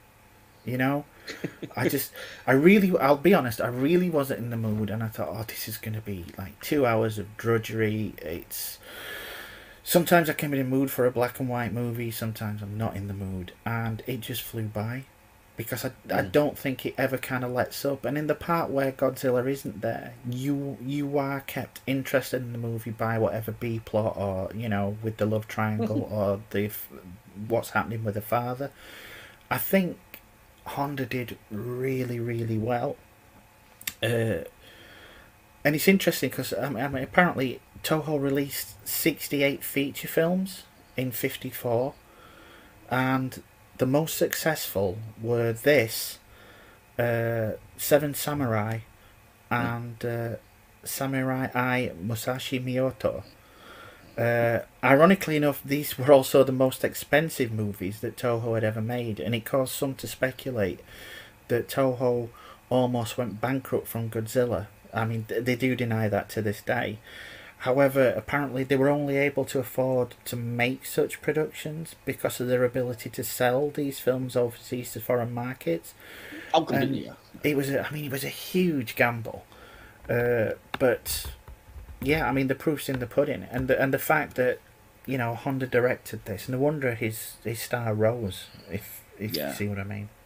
I'll be honest, I really wasn't in the mood, and I thought, oh, this is gonna be like 2 hours of drudgery. Sometimes I can be in the mood for a black and white movie, sometimes I'm not in the mood, and it just flew by. Because I don't think it ever kind of lets up. And in the part where Godzilla isn't there, you are kept interested in the movie by whatever B-plot, or, with the love triangle, or what's happening with the father. I think Honda did really, really well. And it's interesting because apparently Toho released 68 feature films in 54. And the most successful were this, Seven Samurai, and Samurai Eye Musashi Miyoto. Ironically enough, these were also the most expensive movies that Toho had ever made, and it caused some to speculate that Toho almost went bankrupt from Godzilla. I mean, they do deny that to this day. However, apparently they were only able to afford to make such productions because of their ability to sell these films overseas to foreign markets. Oh, completely, yeah. It was a huge gamble. But yeah, I mean, the proof's in the pudding, and the fact that Honda directed this, no wonder his star rose. If you see what I mean.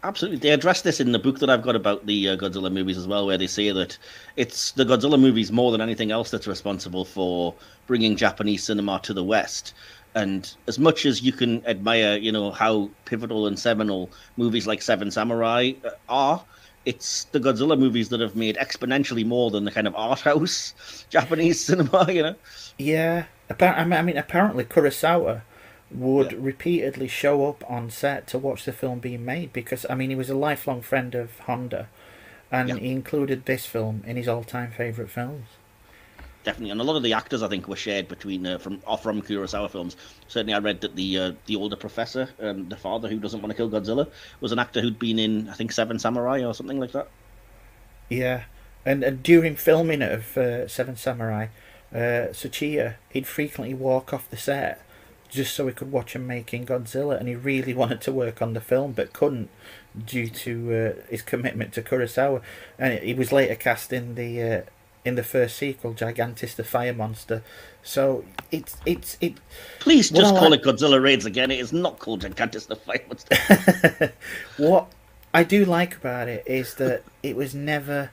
Absolutely. They address this in the book that I've got about the Godzilla movies as well, where they say that it's the Godzilla movies more than anything else that's responsible for bringing Japanese cinema to the West. And as much as you can admire, how pivotal and seminal movies like Seven Samurai are, it's the Godzilla movies that have made exponentially more than the kind of art house Japanese cinema. Yeah. Apparently Kurosawa would repeatedly show up on set to watch the film being made because, he was a lifelong friend of Honda, and he included this film in his all-time favourite films. Definitely, and a lot of the actors I think were shared between from Kurosawa films. Certainly, I read that the older professor, the father who doesn't want to kill Godzilla, was an actor who'd been in, I think, Seven Samurai or something like that. Yeah, and during filming of Seven Samurai, Tsuchiya, he'd frequently walk off the set just so he could watch him making Godzilla, and he really wanted to work on the film but couldn't due to his commitment to Kurosawa, and he was later cast in the first sequel, Gigantis the Fire Monster. So it. Please just call it Godzilla Raids again. It is not called Gigantis the Fire Monster. What I do like about it is that it was never.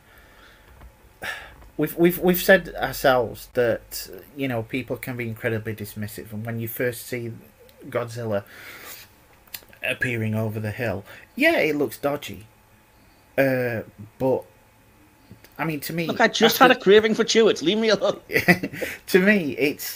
We've said ourselves that people can be incredibly dismissive, and when you first see Godzilla appearing over the hill, it looks dodgy, but to me, look, I just had a craving for Chewits. Leave me alone. To me, it's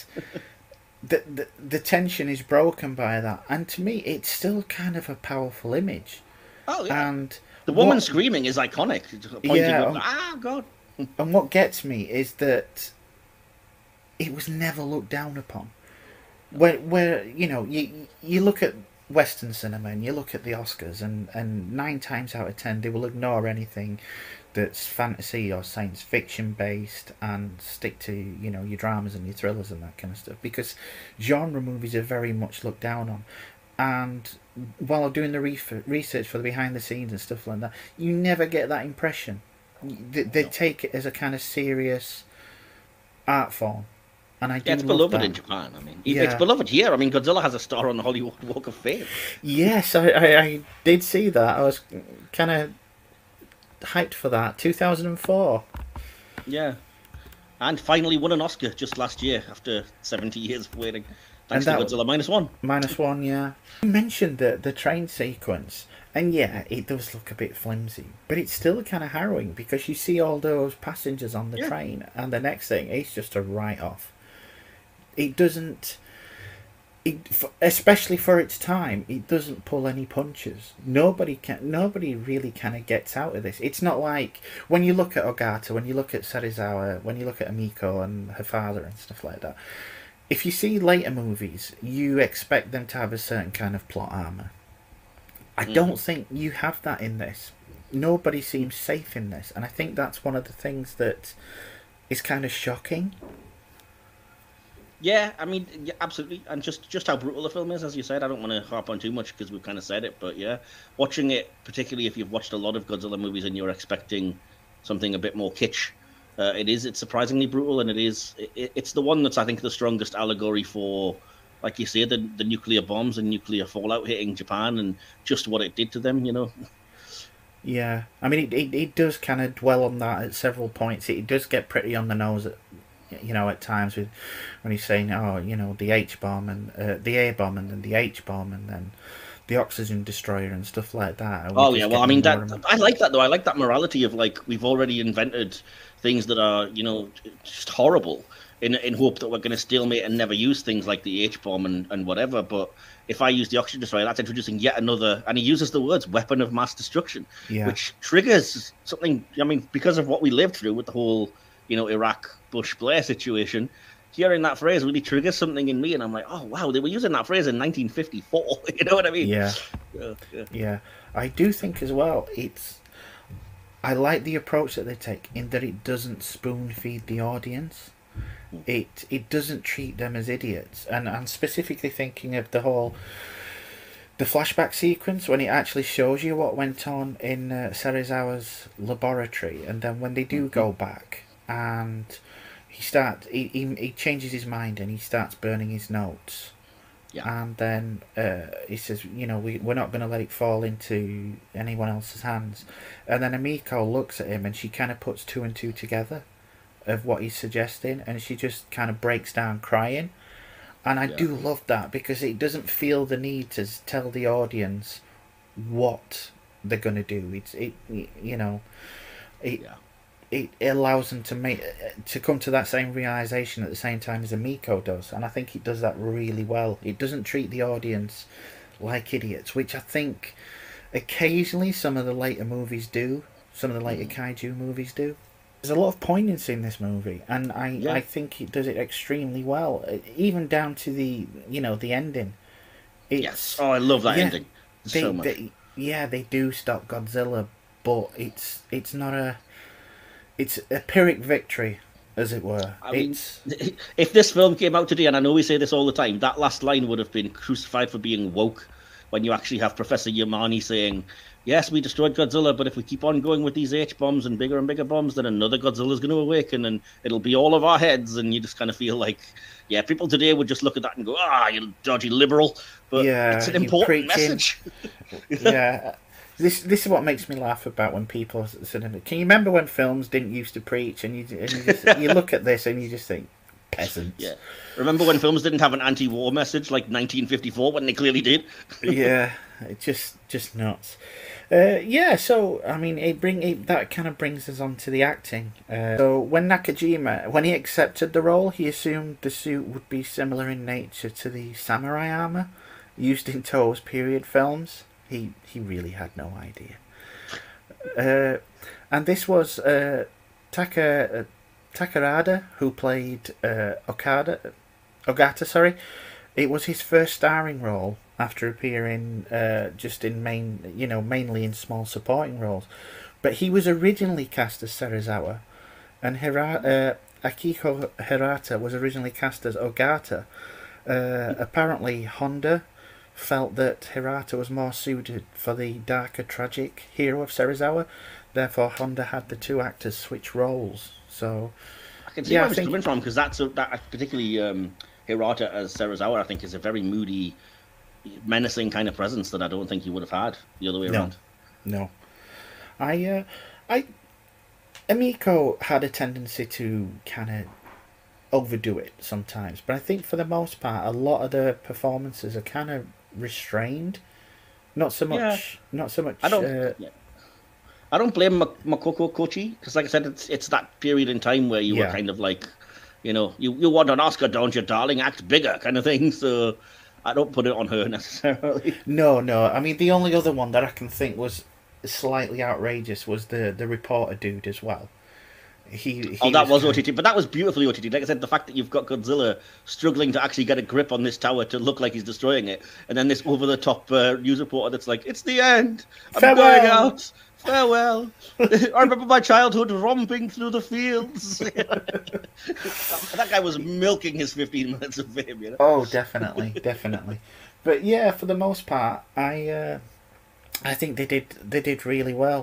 the tension is broken by that, and to me, it's still kind of a powerful image. Oh yeah, and the woman screaming is iconic. God. And what gets me is that it was never looked down upon. Where you look at Western cinema and you look at the Oscars, and 9 times out of 10 they will ignore anything that's fantasy or science fiction based and stick to your dramas and your thrillers and that kind of stuff, because genre movies are very much looked down on. And while doing the research for the behind the scenes and stuff like that, you never get that impression. They take it as a kind of serious art form, and I do. It's beloved in Japan. It's beloved here. Godzilla has a star on the Hollywood Walk of Fame. Yes, I did see that. I was kind of hyped for that. 2004. Yeah, and finally won an Oscar just last year after 70 years of waiting. Thanks to Godzilla -1. -1, yeah. You mentioned the train sequence. And it does look a bit flimsy, but it's still kind of harrowing because you see all those passengers on the train, and the next thing, it's just a write-off. It doesn't, especially for its time, it doesn't pull any punches. Nobody really kind of gets out of this. It's not like when you look at Ogata, when you look at Serizawa, when you look at Amiko and her father and stuff like that. If you see later movies, you expect them to have a certain kind of plot armor. I don't think you have that in this. Nobody seems safe in this, and I think that's one of the things that is kind of shocking. Yeah, absolutely, and just how brutal the film is, as you said. I don't want to harp on too much because we've kind of said it, but yeah, watching it, particularly if you've watched a lot of Godzilla movies and you're expecting something a bit more kitsch, it's surprisingly brutal, and it's the one that's, I think, the strongest allegory for, like you say, the nuclear bombs and nuclear fallout hitting Japan and just what it did to them, Yeah, it does kind of dwell on that at several points. It does get pretty on the nose at times when he's saying, the H bomb and the A bomb and then the H bomb and then the oxygen destroyer and stuff like that. Oh yeah, well, I like that though. I like that morality of we've already invented things that are just horrible. In hope that we're going to stalemate and never use things like the H-bomb and whatever. But if I use the oxygen destroyer, that's introducing yet another, and he uses the words weapon of mass destruction, which triggers something. Because of what we lived through with the whole, Iraq Bush Blair situation, hearing that phrase really triggers something in me, and I'm like, oh wow, they were using that phrase in 1954. You know what I mean? Yeah. I do think as well. I like the approach that they take in that it doesn't spoon feed the audience. It doesn't treat them as idiots, and I'm specifically thinking of the flashback sequence when it actually shows you what went on in Serizawa's laboratory, and then when they do go back and he changes his mind and he starts burning his notes, Yeah. And then he says, we're not going to let it fall into anyone else's hands. And then Amiko looks at him and she kind of puts two and two together of what he's suggesting, and she just kind of breaks down crying. And I do love that because it doesn't feel the need to tell the audience what they're going to do. It Yeah. it allows them to come to that same realization at the same time as Amiko does, and I think it does that really well. It doesn't treat the audience like idiots, which I think occasionally some of the later movies do. Some of the later kaiju movies do. There's a lot of poignancy in this movie, and I think it does it extremely well, even down to the ending. Yes. Oh, I love that ending so much. They do stop Godzilla, but it's not a. It's a Pyrrhic victory, as it were. I mean, if this film came out today, and I know we say this all the time, that last line would have been crucified for being woke. When you actually have Professor Yamane saying, "Yes, we destroyed Godzilla, but if we keep on going with these H-bombs and bigger bombs, then another Godzilla's going to awaken, and it'll be all of our heads." And you just kind of feel like, yeah, people today would just look at that and go, "Ah, you dodgy liberal," but it's an important message. Yeah. This is what makes me laugh about when people sort of. Can you remember when films didn't used to preach, and you look at this and you just think, peasants. Yeah. Remember when films didn't have an anti-war message like 1954 when they clearly did? Yeah, it's just nuts. So I mean, that kind of brings us on to the acting. So when Nakajima, when he accepted the role, he assumed the suit would be similar in nature to the samurai armor used in To's period films. He really had no idea. And this was Takarada, who played Ogata. Sorry, it was his first starring role after appearing just in mainly in small supporting roles. But he was originally cast as Serizawa, and Akiko Hirata was originally cast as Ogata. Apparently, Honda felt that Hirata was more suited for the darker, tragic hero of Serizawa. Therefore, Honda had the two actors switch roles. So I can see where he's coming from, because that particularly Hirata as Serizawa, I think, is a very moody, menacing kind of presence that I don't think he would have had the other way around. No, Amiko had a tendency to kind of overdo it sometimes, but I think for the most part, a lot of the performances are kind of restrained. Not so much. I don't blame Makoko Kochi, because, like I said, it's that period in time where you were kind of like, you want an Oscar, don't you, darling? Act bigger, kind of thing. So I don't put it on her necessarily. No. I mean, the only other one that I can think was slightly outrageous was the reporter dude as well. That was OTT, but that was beautifully OTT. Like I said, the fact that you've got Godzilla struggling to actually get a grip on this tower to look like he's destroying it, and then this over-the-top news reporter that's like, "It's the end. I'm going out. Farewell. I remember my childhood romping through the fields." That guy was milking his 15 minutes of fame. Oh, definitely. But yeah, for the most part, I think they did really well.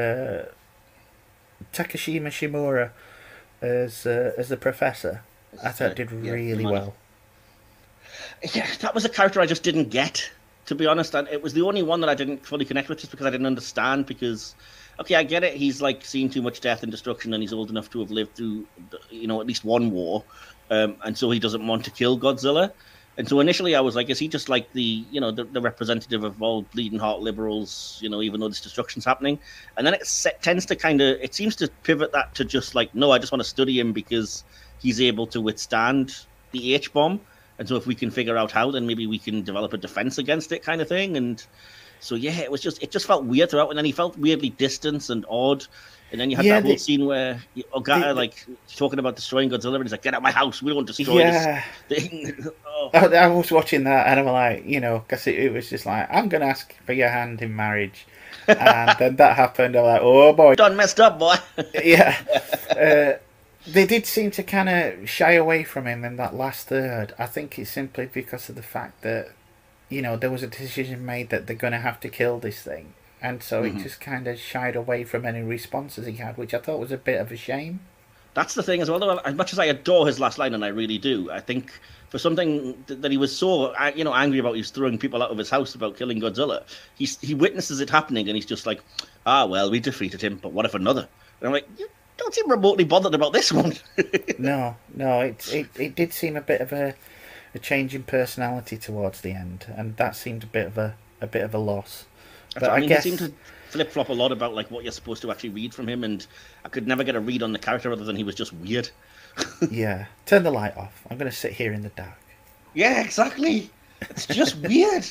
Takashima Shimura as the professor, I thought did really well. Yeah, that was a character I just didn't get, to be honest. And it was the only one that I didn't fully connect with, just because I didn't understand. Because, okay, I get it. He's like seen too much death and destruction, and he's old enough to have lived through, at least one war, and so he doesn't want to kill Godzilla. And so initially I was like, is he just like the representative of all bleeding heart liberals, even though this destruction's happening? And then it tends to it seems to pivot that to just like, no, I just want to study him because he's able to withstand the H-bomb. And so if we can figure out how, then maybe we can develop a defense against it, kind of thing. And so, yeah, it just felt weird throughout. And then he felt weirdly distant and odd. And then you had that whole scene where Ogata, talking about destroying Godzilla, and he's like, "Get out of my house! We don't want to destroy this thing." I was watching that, and I'm like, because it was just like, I'm going to ask for your hand in marriage. And then that happened, I'm like, oh boy. Done messed up, boy. Yeah. They did seem to kind of shy away from him in that last third. I think it's simply because of the fact that, there was a decision made that they're going to have to kill this thing. And so it just kind of shied away from any responses he had, which I thought was a bit of a shame. That's the thing as well, though. As much as I adore his last line, and I really do, I think for something that he was so, angry about, he's throwing people out of his house about killing Godzilla. He witnesses it happening, and he's just like, well, we defeated him, but what if another? And I'm like, you don't seem remotely bothered about this one. No, it did seem a bit of a change in personality towards the end, and that seemed a bit of a loss. But I guess he seemed to flip flop a lot about like what you're supposed to actually read from him, and I could never get a read on the character other than he was just weird. Yeah, turn the light off. I'm going to sit here in the dark. Yeah, exactly. It's just weird.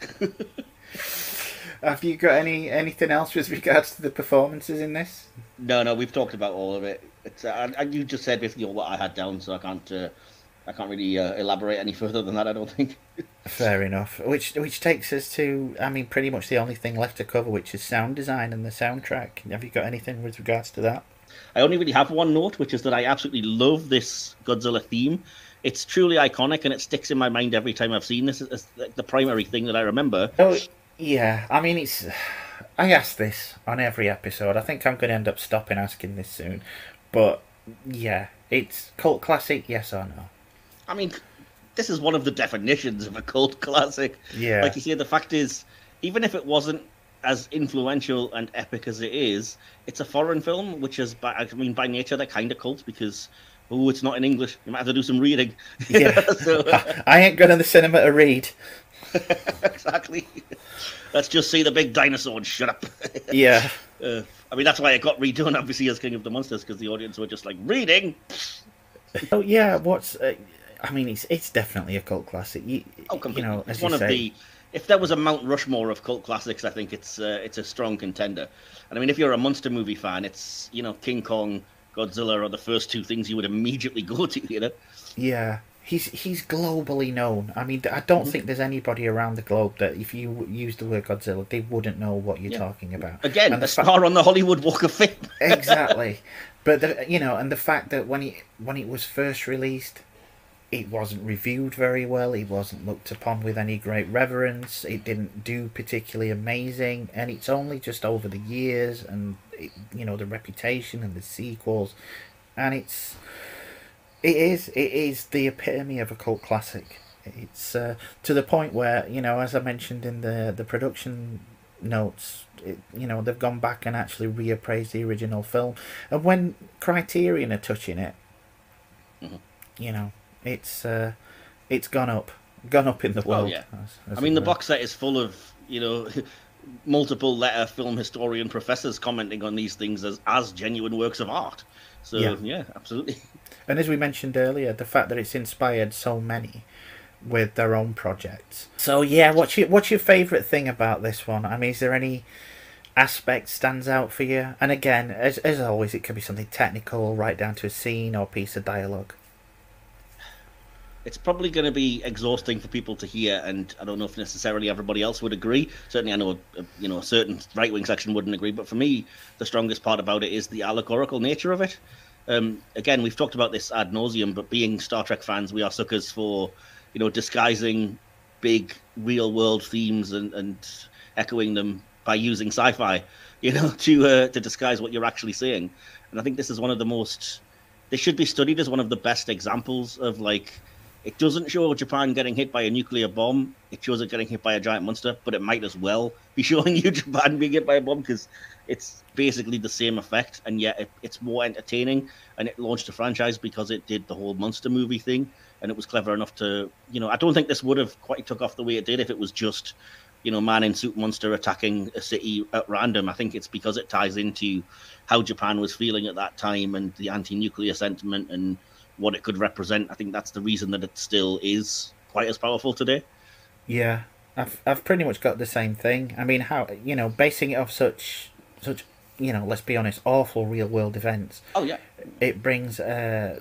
Have you got anything else with regards to the performances in this? No, we've talked about all of it. It's you just said basically all what I had down, so I can't really elaborate any further than that, I don't think. Fair enough. Which takes us to, I mean, pretty much the only thing left to cover, which is sound design and the soundtrack. Have you got anything with regards to that? I only really have one note, which is that I absolutely love this Godzilla theme. It's truly iconic, and it sticks in my mind every time I've seen this. It's the primary thing that I remember. Oh, yeah. I mean, I ask this on every episode. I think I'm going to end up stopping asking this soon. But, yeah, it's cult classic, yes or no? I mean, this is one of the definitions of a cult classic. Yeah. Like you say, the fact is, even if it wasn't as influential and epic as it is, it's a foreign film, which is, by nature, they're kind of cult because, it's not in English. You might have to do some reading. Yeah. So, I ain't going to the cinema to read. Exactly. Let's just see the big dinosaur and shut up. Yeah. That's why it got redone, obviously, as King of the Monsters, because the audience were just like, reading? Oh, yeah, it's definitely a cult classic. Completely. As it's one of the. If there was a Mount Rushmore of cult classics, I think it's a strong contender. And I mean, if you're a monster movie fan, it's King Kong, Godzilla are the first two things you would immediately go to. Yeah, he's globally known. I mean, I don't think there's anybody around the globe that if you use the word Godzilla, they wouldn't know what you're talking about. Again, and the star on the Hollywood Walk of Fame. Exactly, but and the fact that when it was first released, it wasn't reviewed very well. It wasn't looked upon with any great reverence. It didn't do particularly amazing, and it's only just over the years and the reputation and the sequels, and it is the epitome of a cult classic. It's to the point where as I mentioned in the production notes, they've gone back and actually reappraised the original film, and when Criterion are touching it, it's gone up in the world. Oh, yeah. The box set is full of multiple letter film historian professors commenting on these things as genuine works of art. So yeah, absolutely. And as we mentioned earlier, the fact that it's inspired so many with their own projects. So yeah, what's your favourite thing about this one? I mean, is there any aspect stands out for you? And again, as always, it could be something technical, right down to a scene or piece of dialogue. It's probably going to be exhausting for people to hear, and I don't know if necessarily everybody else would agree. Certainly, I know a certain right-wing section wouldn't agree, but for me, the strongest part about it is the allegorical nature of it. Again, we've talked about this ad nauseum, but being Star Trek fans, we are suckers for disguising big real-world themes and echoing them by using sci-fi, to disguise what you're actually seeing. And I think this is one of the most. This should be studied as one of the best examples of It doesn't show Japan getting hit by a nuclear bomb. It shows it getting hit by a giant monster, but it might as well be showing you Japan being hit by a bomb because it's basically the same effect, and yet it's more entertaining. And it launched a franchise because it did the whole monster movie thing, and it was clever enough to, I don't think this would have quite took off the way it did if it was just, man in suit monster attacking a city at random. I think it's because it ties into how Japan was feeling at that time and the anti-nuclear sentiment and what it could represent. I think that's the reason that it still is quite as powerful today. Yeah, I've pretty much got the same thing. I mean, how basing it off such let's be honest, awful real world events. Oh yeah, it brings a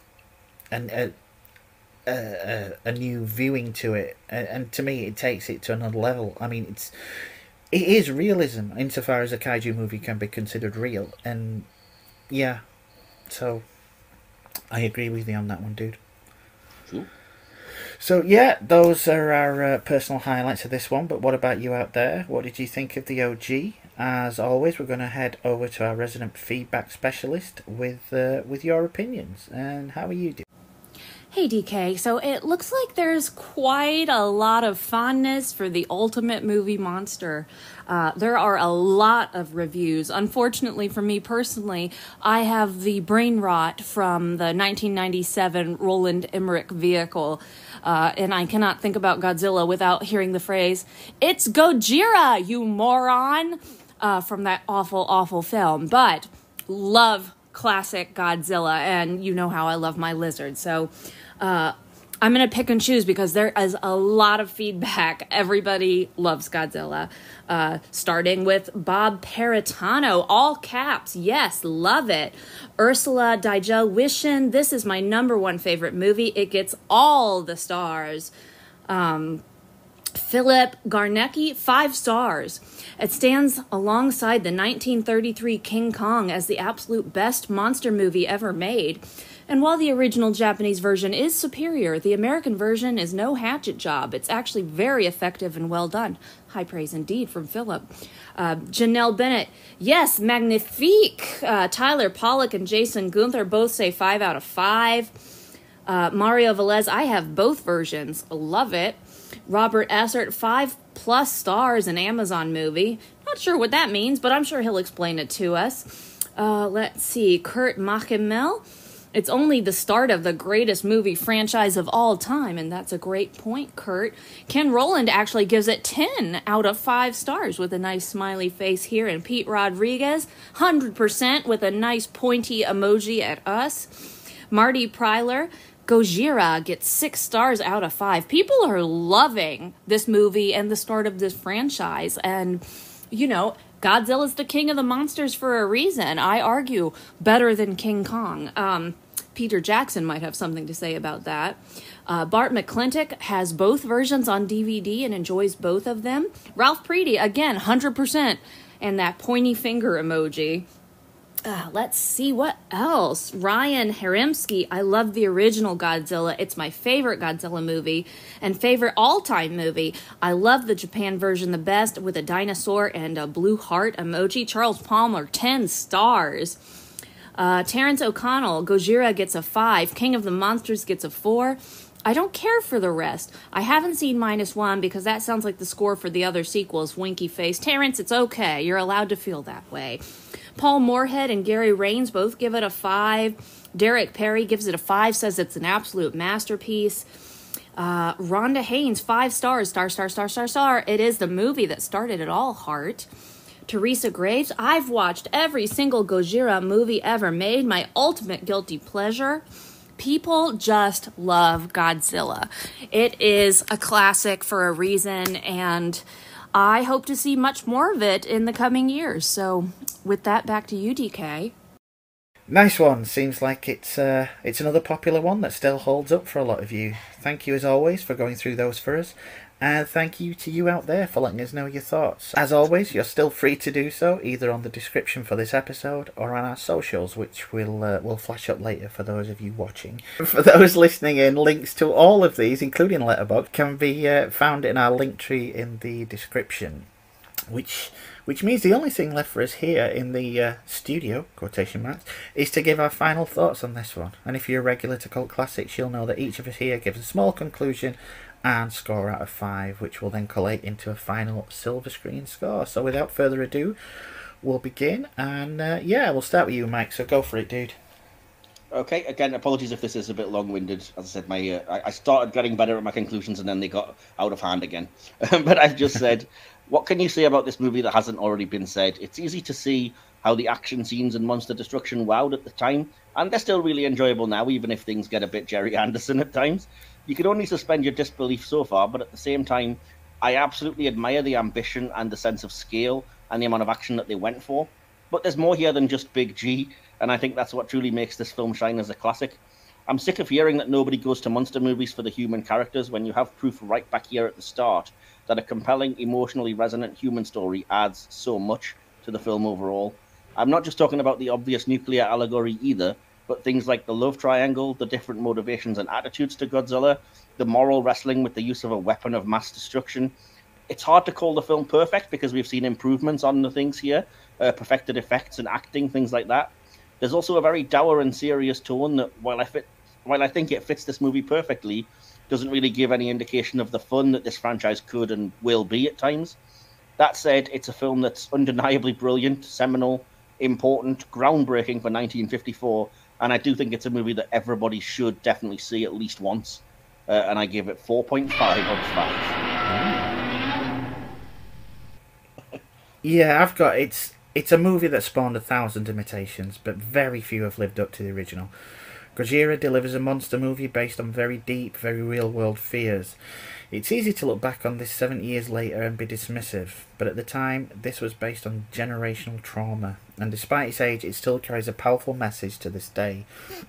new viewing to it, and to me, it takes it to another level. I mean, it is realism insofar as a kaiju movie can be considered real, and yeah, so. I agree with you on that one, dude. Cool. So, yeah, those are our personal highlights of this one, but what about you out there? What did you think of the OG? as always, we're going to head over to our resident feedback specialist with your opinions. And how are you doing? Hey DK, so it looks like there's quite a lot of fondness for the ultimate movie monster. There are a lot of reviews. Unfortunately for me personally, I have the brain rot from the 1997 Roland Emmerich vehicle, and I cannot think about Godzilla without hearing the phrase, "It's Gojira, you moron!" From that awful, awful film. But love classic Godzilla, and you know how I love my lizard, so I'm going to pick and choose because there is a lot of feedback. Everybody loves Godzilla. Starting with Bob Peritano, all caps, yes, love it. Ursula Digel Wishin, this is my #1 favorite movie. It gets all the stars. Philip Garnecki, 5 stars. It stands alongside the 1933 King Kong as the absolute best monster movie ever made. And while the original Japanese version is superior, the American version is no hatchet job. It's actually very effective and well done. High praise indeed from Philip. Janelle Bennett, yes, magnifique. Tyler Pollock and Jason Gunther both say 5 out of 5. Mario Velez, I have both versions. Love it. Robert Essert, 5+ stars, an Amazon movie. Not sure what that means, but I'm sure he'll explain it to us. Let's see. Kurt Machemel, it's only the start of the greatest movie franchise of all time, and that's a great point, Kurt. Ken Rowland actually gives it 10 out of 5 stars with a nice smiley face here. And Pete Rodriguez, 100% with a nice pointy emoji at us. Marty Pryler, Gojira gets 6 stars out of 5. People are loving this movie and the start of this franchise. And, you know, Godzilla's the king of the monsters for a reason. I argue better than King Kong. Peter Jackson might have something to say about that. Bart McClintock has both versions on DVD and enjoys both of them. Ralph Preedy, again, 100%. And that pointy finger emoji. Let's see what else. Ryan Haremsky, I love the original Godzilla. It's my favorite Godzilla movie and favorite all-time movie. I love the Japan version the best with a dinosaur and a blue heart emoji. Charles Palmer, 10 stars. Terrence O'Connell, Gojira gets a 5. King of the Monsters gets a 4. I don't care for the rest. I haven't seen -1 because that sounds like the score for the other sequels, winky face. Terrence, it's okay. You're allowed to feel that way. Paul Moorhead and Gary Rains both give it a 5. Derek Perry gives it a 5, says it's an absolute masterpiece. Rhonda Haynes, 5 stars. Star. It is the movie that started it all, Heart. Teresa Graves, I've watched every single Gojira movie ever made. My ultimate guilty pleasure. People just love Godzilla. It is a classic for a reason, and I hope to see much more of it in the coming years. So with that, back to you, DK. Nice one. Seems like it's another popular one that still holds up for a lot of you. Thank you as always for going through those for us. And thank you to you out there for letting us know your thoughts. As always, you're still free to do so, either on the description for this episode or on our socials, which will flash up later for those of you watching. For those listening in, links to all of these, including Letterboxd, can be found in our link tree in the description. Which means the only thing left for us here in the studio, quotation marks, is to give our final thoughts on this one. And if you're a regular to Cult Classics, you'll know that each of us here gives a small conclusion and score out of 5, which will then collate into a final silver screen score. So without further ado, we'll begin. And we'll start with you, Mike. So go for it, dude. Okay, again, apologies if this is a bit long-winded. As I said, I started getting better at my conclusions and then they got out of hand again. But I've just said, what can you say about this movie that hasn't already been said? It's easy to see how the action scenes and monster destruction wowed at the time, and they're still really enjoyable now, even if things get a bit Jerry Anderson at times. You can only suspend your disbelief so far, but at the same time, I absolutely admire the ambition and the sense of scale and the amount of action that they went for. But there's more here than just Big G, and I think that's what truly makes this film shine as a classic. I'm sick of hearing that nobody goes to monster movies for the human characters when you have proof right back here at the start that a compelling, emotionally resonant human story adds so much to the film overall. I'm not just talking about the obvious nuclear allegory either, but things like the love triangle, the different motivations and attitudes to Godzilla, the moral wrestling with the use of a weapon of mass destruction. it's hard to call the film perfect because we've seen improvements on the things here, perfected effects and acting, things like that. There's also a very dour and serious tone that, while I think it fits this movie perfectly, doesn't really give any indication of the fun that this franchise could and will be at times. That said, it's a film that's undeniably brilliant, seminal, important, groundbreaking for 1954, and I do think it's a movie that everybody should definitely see at least once. And I give it 4.5 out of 5. Yeah, I've got it's a movie that spawned 1,000 imitations, but very few have lived up to the original. Gojira delivers a monster movie based on very deep, very real-world fears. It's easy to look back on this 70 years later and be dismissive, but at the time, this was based on generational trauma, and despite its age, it still carries a powerful message to this day.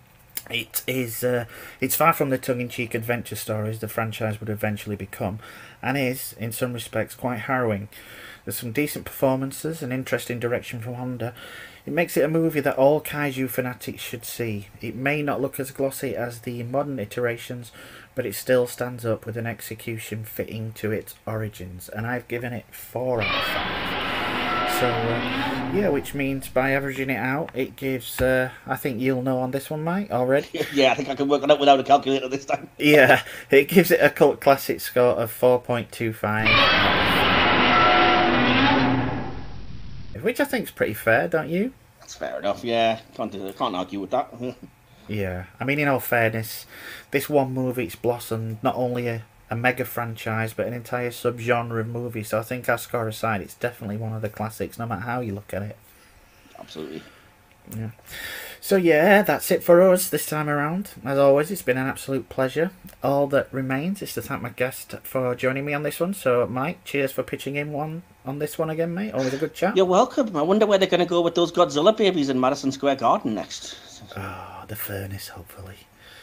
It's far from the tongue-in-cheek adventure stories the franchise would eventually become, and is, in some respects, quite harrowing. There's some decent performances and interesting direction from Honda. It makes it a movie that all kaiju fanatics should see. It may not look as glossy as the modern iterations, but it still stands up with an execution fitting to its origins, and I've given it 4 out of 5. So, yeah, which means by averaging it out, it gives, I think you'll know on this one, Mike, already. Yeah, I think I can work on it without a calculator this time. Yeah, it gives it a cult classic score of 4.25. Which I think's pretty fair, don't you? That's fair enough, yeah. Can't argue with that. Yeah, I mean, in all fairness, this one movie, it's blossomed not only a mega franchise, but an entire subgenre of movie. So I think, our score aside, it's definitely one of the classics, no matter how you look at it. Absolutely. Yeah. So yeah, that's it for us this time around. As always, it's been an absolute pleasure. All that remains is to thank my guest for joining me on this one. So Mike, cheers for pitching in on this one again, mate. Always a good chat. You're welcome. I wonder where they're going to go with those Godzilla babies in Madison Square Garden next. Oh, the furnace, hopefully.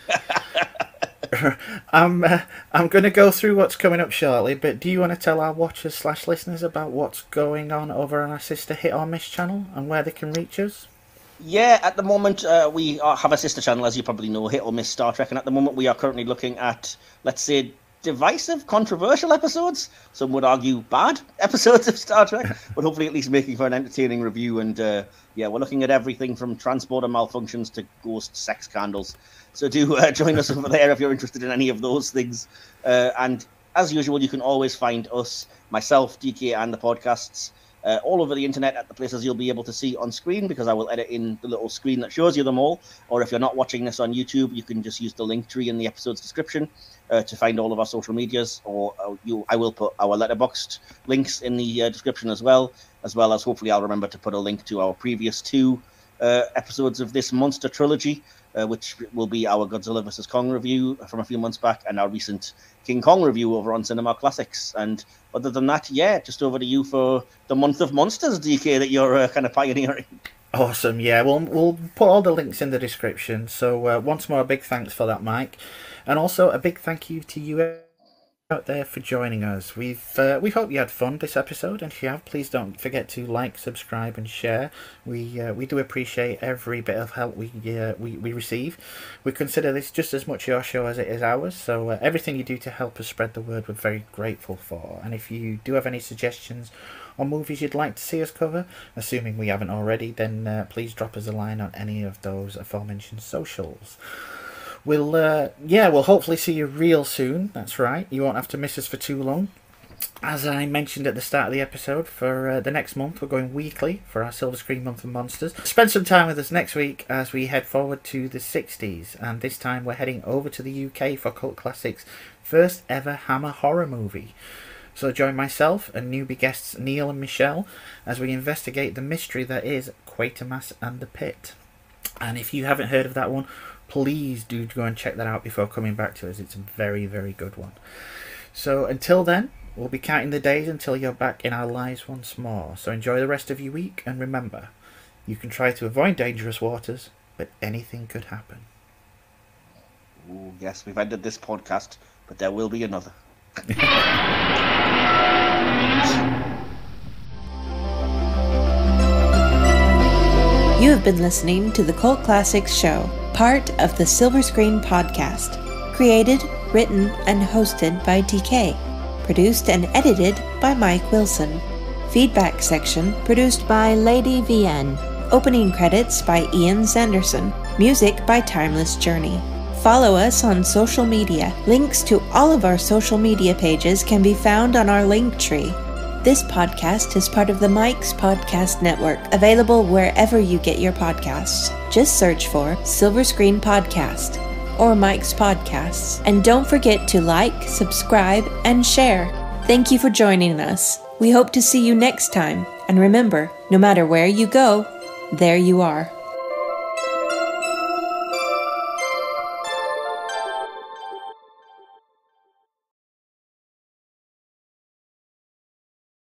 I'm going to go through what's coming up shortly, but do you want to tell our watchers / listeners about what's going on over on our sister Hit or Miss channel and where they can reach us? Yeah, at the moment we have a sister channel, as you probably know, Hit or Miss Star Trek, and at the moment we are currently looking at, let's say, divisive, controversial episodes. Some would argue bad episodes of Star Trek, but hopefully at least making for an entertaining review. And yeah, we're looking at everything from transporter malfunctions to ghost sex candles. So do join us over there if you're interested in any of those things. And as usual, you can always find us, myself, DK, and the podcasts all over the internet at the places you'll be able to see on screen, because I will edit in the little screen that shows you them all. Or if you're not watching this on YouTube, you can just use the link tree in the episode's description to find all of our social medias, or I will put our Letterboxd links in the description as well as hopefully I'll remember to put a link to our previous 2 episodes of this monster trilogy, which will be our Godzilla vs. Kong review from a few months back and our recent King Kong review over on Cinema Classics. And other than that, yeah, just over to you for the month of monsters, DK, that you're kind of pioneering. Awesome, yeah. We'll put all the links in the description. So once more, a big thanks for that, Mike. And also a big thank you to you out there for joining us. We hope you had fun this episode, and if you have, please don't forget to like, subscribe, and share. We do appreciate every bit of help we receive. We consider this just as much your show as it is ours, so everything you do to help us spread the word, we're very grateful for. And if you do have any suggestions on movies you'd like to see us cover, assuming we haven't already, then please drop us a line on any of those aforementioned socials. We'll hopefully see you real soon. That's right. You won't have to miss us for too long. As I mentioned at the start of the episode, for the next month, we're going weekly for our Silver Screen Month of Monsters. Spend some time with us next week as we head forward to the 60s. And this time we're heading over to the UK for Cult Classic's first ever Hammer horror movie. So join myself and newbie guests Neil and Michelle as we investigate the mystery that is Quatermass and the Pit. And if you haven't heard of that one, please do go and check that out before coming back to us. It's a very, very good one. So until then, we'll be counting the days until you're back in our lives once more. So enjoy the rest of your week, and remember, you can try to avoid dangerous waters, but anything could happen. Ooh, yes, we've ended this podcast, but there will be another. You have been listening to the Cult Classics Show, part of the Silver Screen Podcast, created, written, and hosted by DK. produced and edited by Mike Wilson. Feedback section produced by Lady VN. Opening credits by Ian Sanderson. Music by Timeless Journey. Follow us on social media. Links to all of our social media pages can be found on our link tree. This podcast is part of the Mike's Podcast Network, available wherever you get your podcasts. Just search for Silver Screen Podcast or Mike's Podcasts. And don't forget to like, subscribe, and share. Thank you for joining us. We hope to see you next time. And remember, no matter where you go, there you are.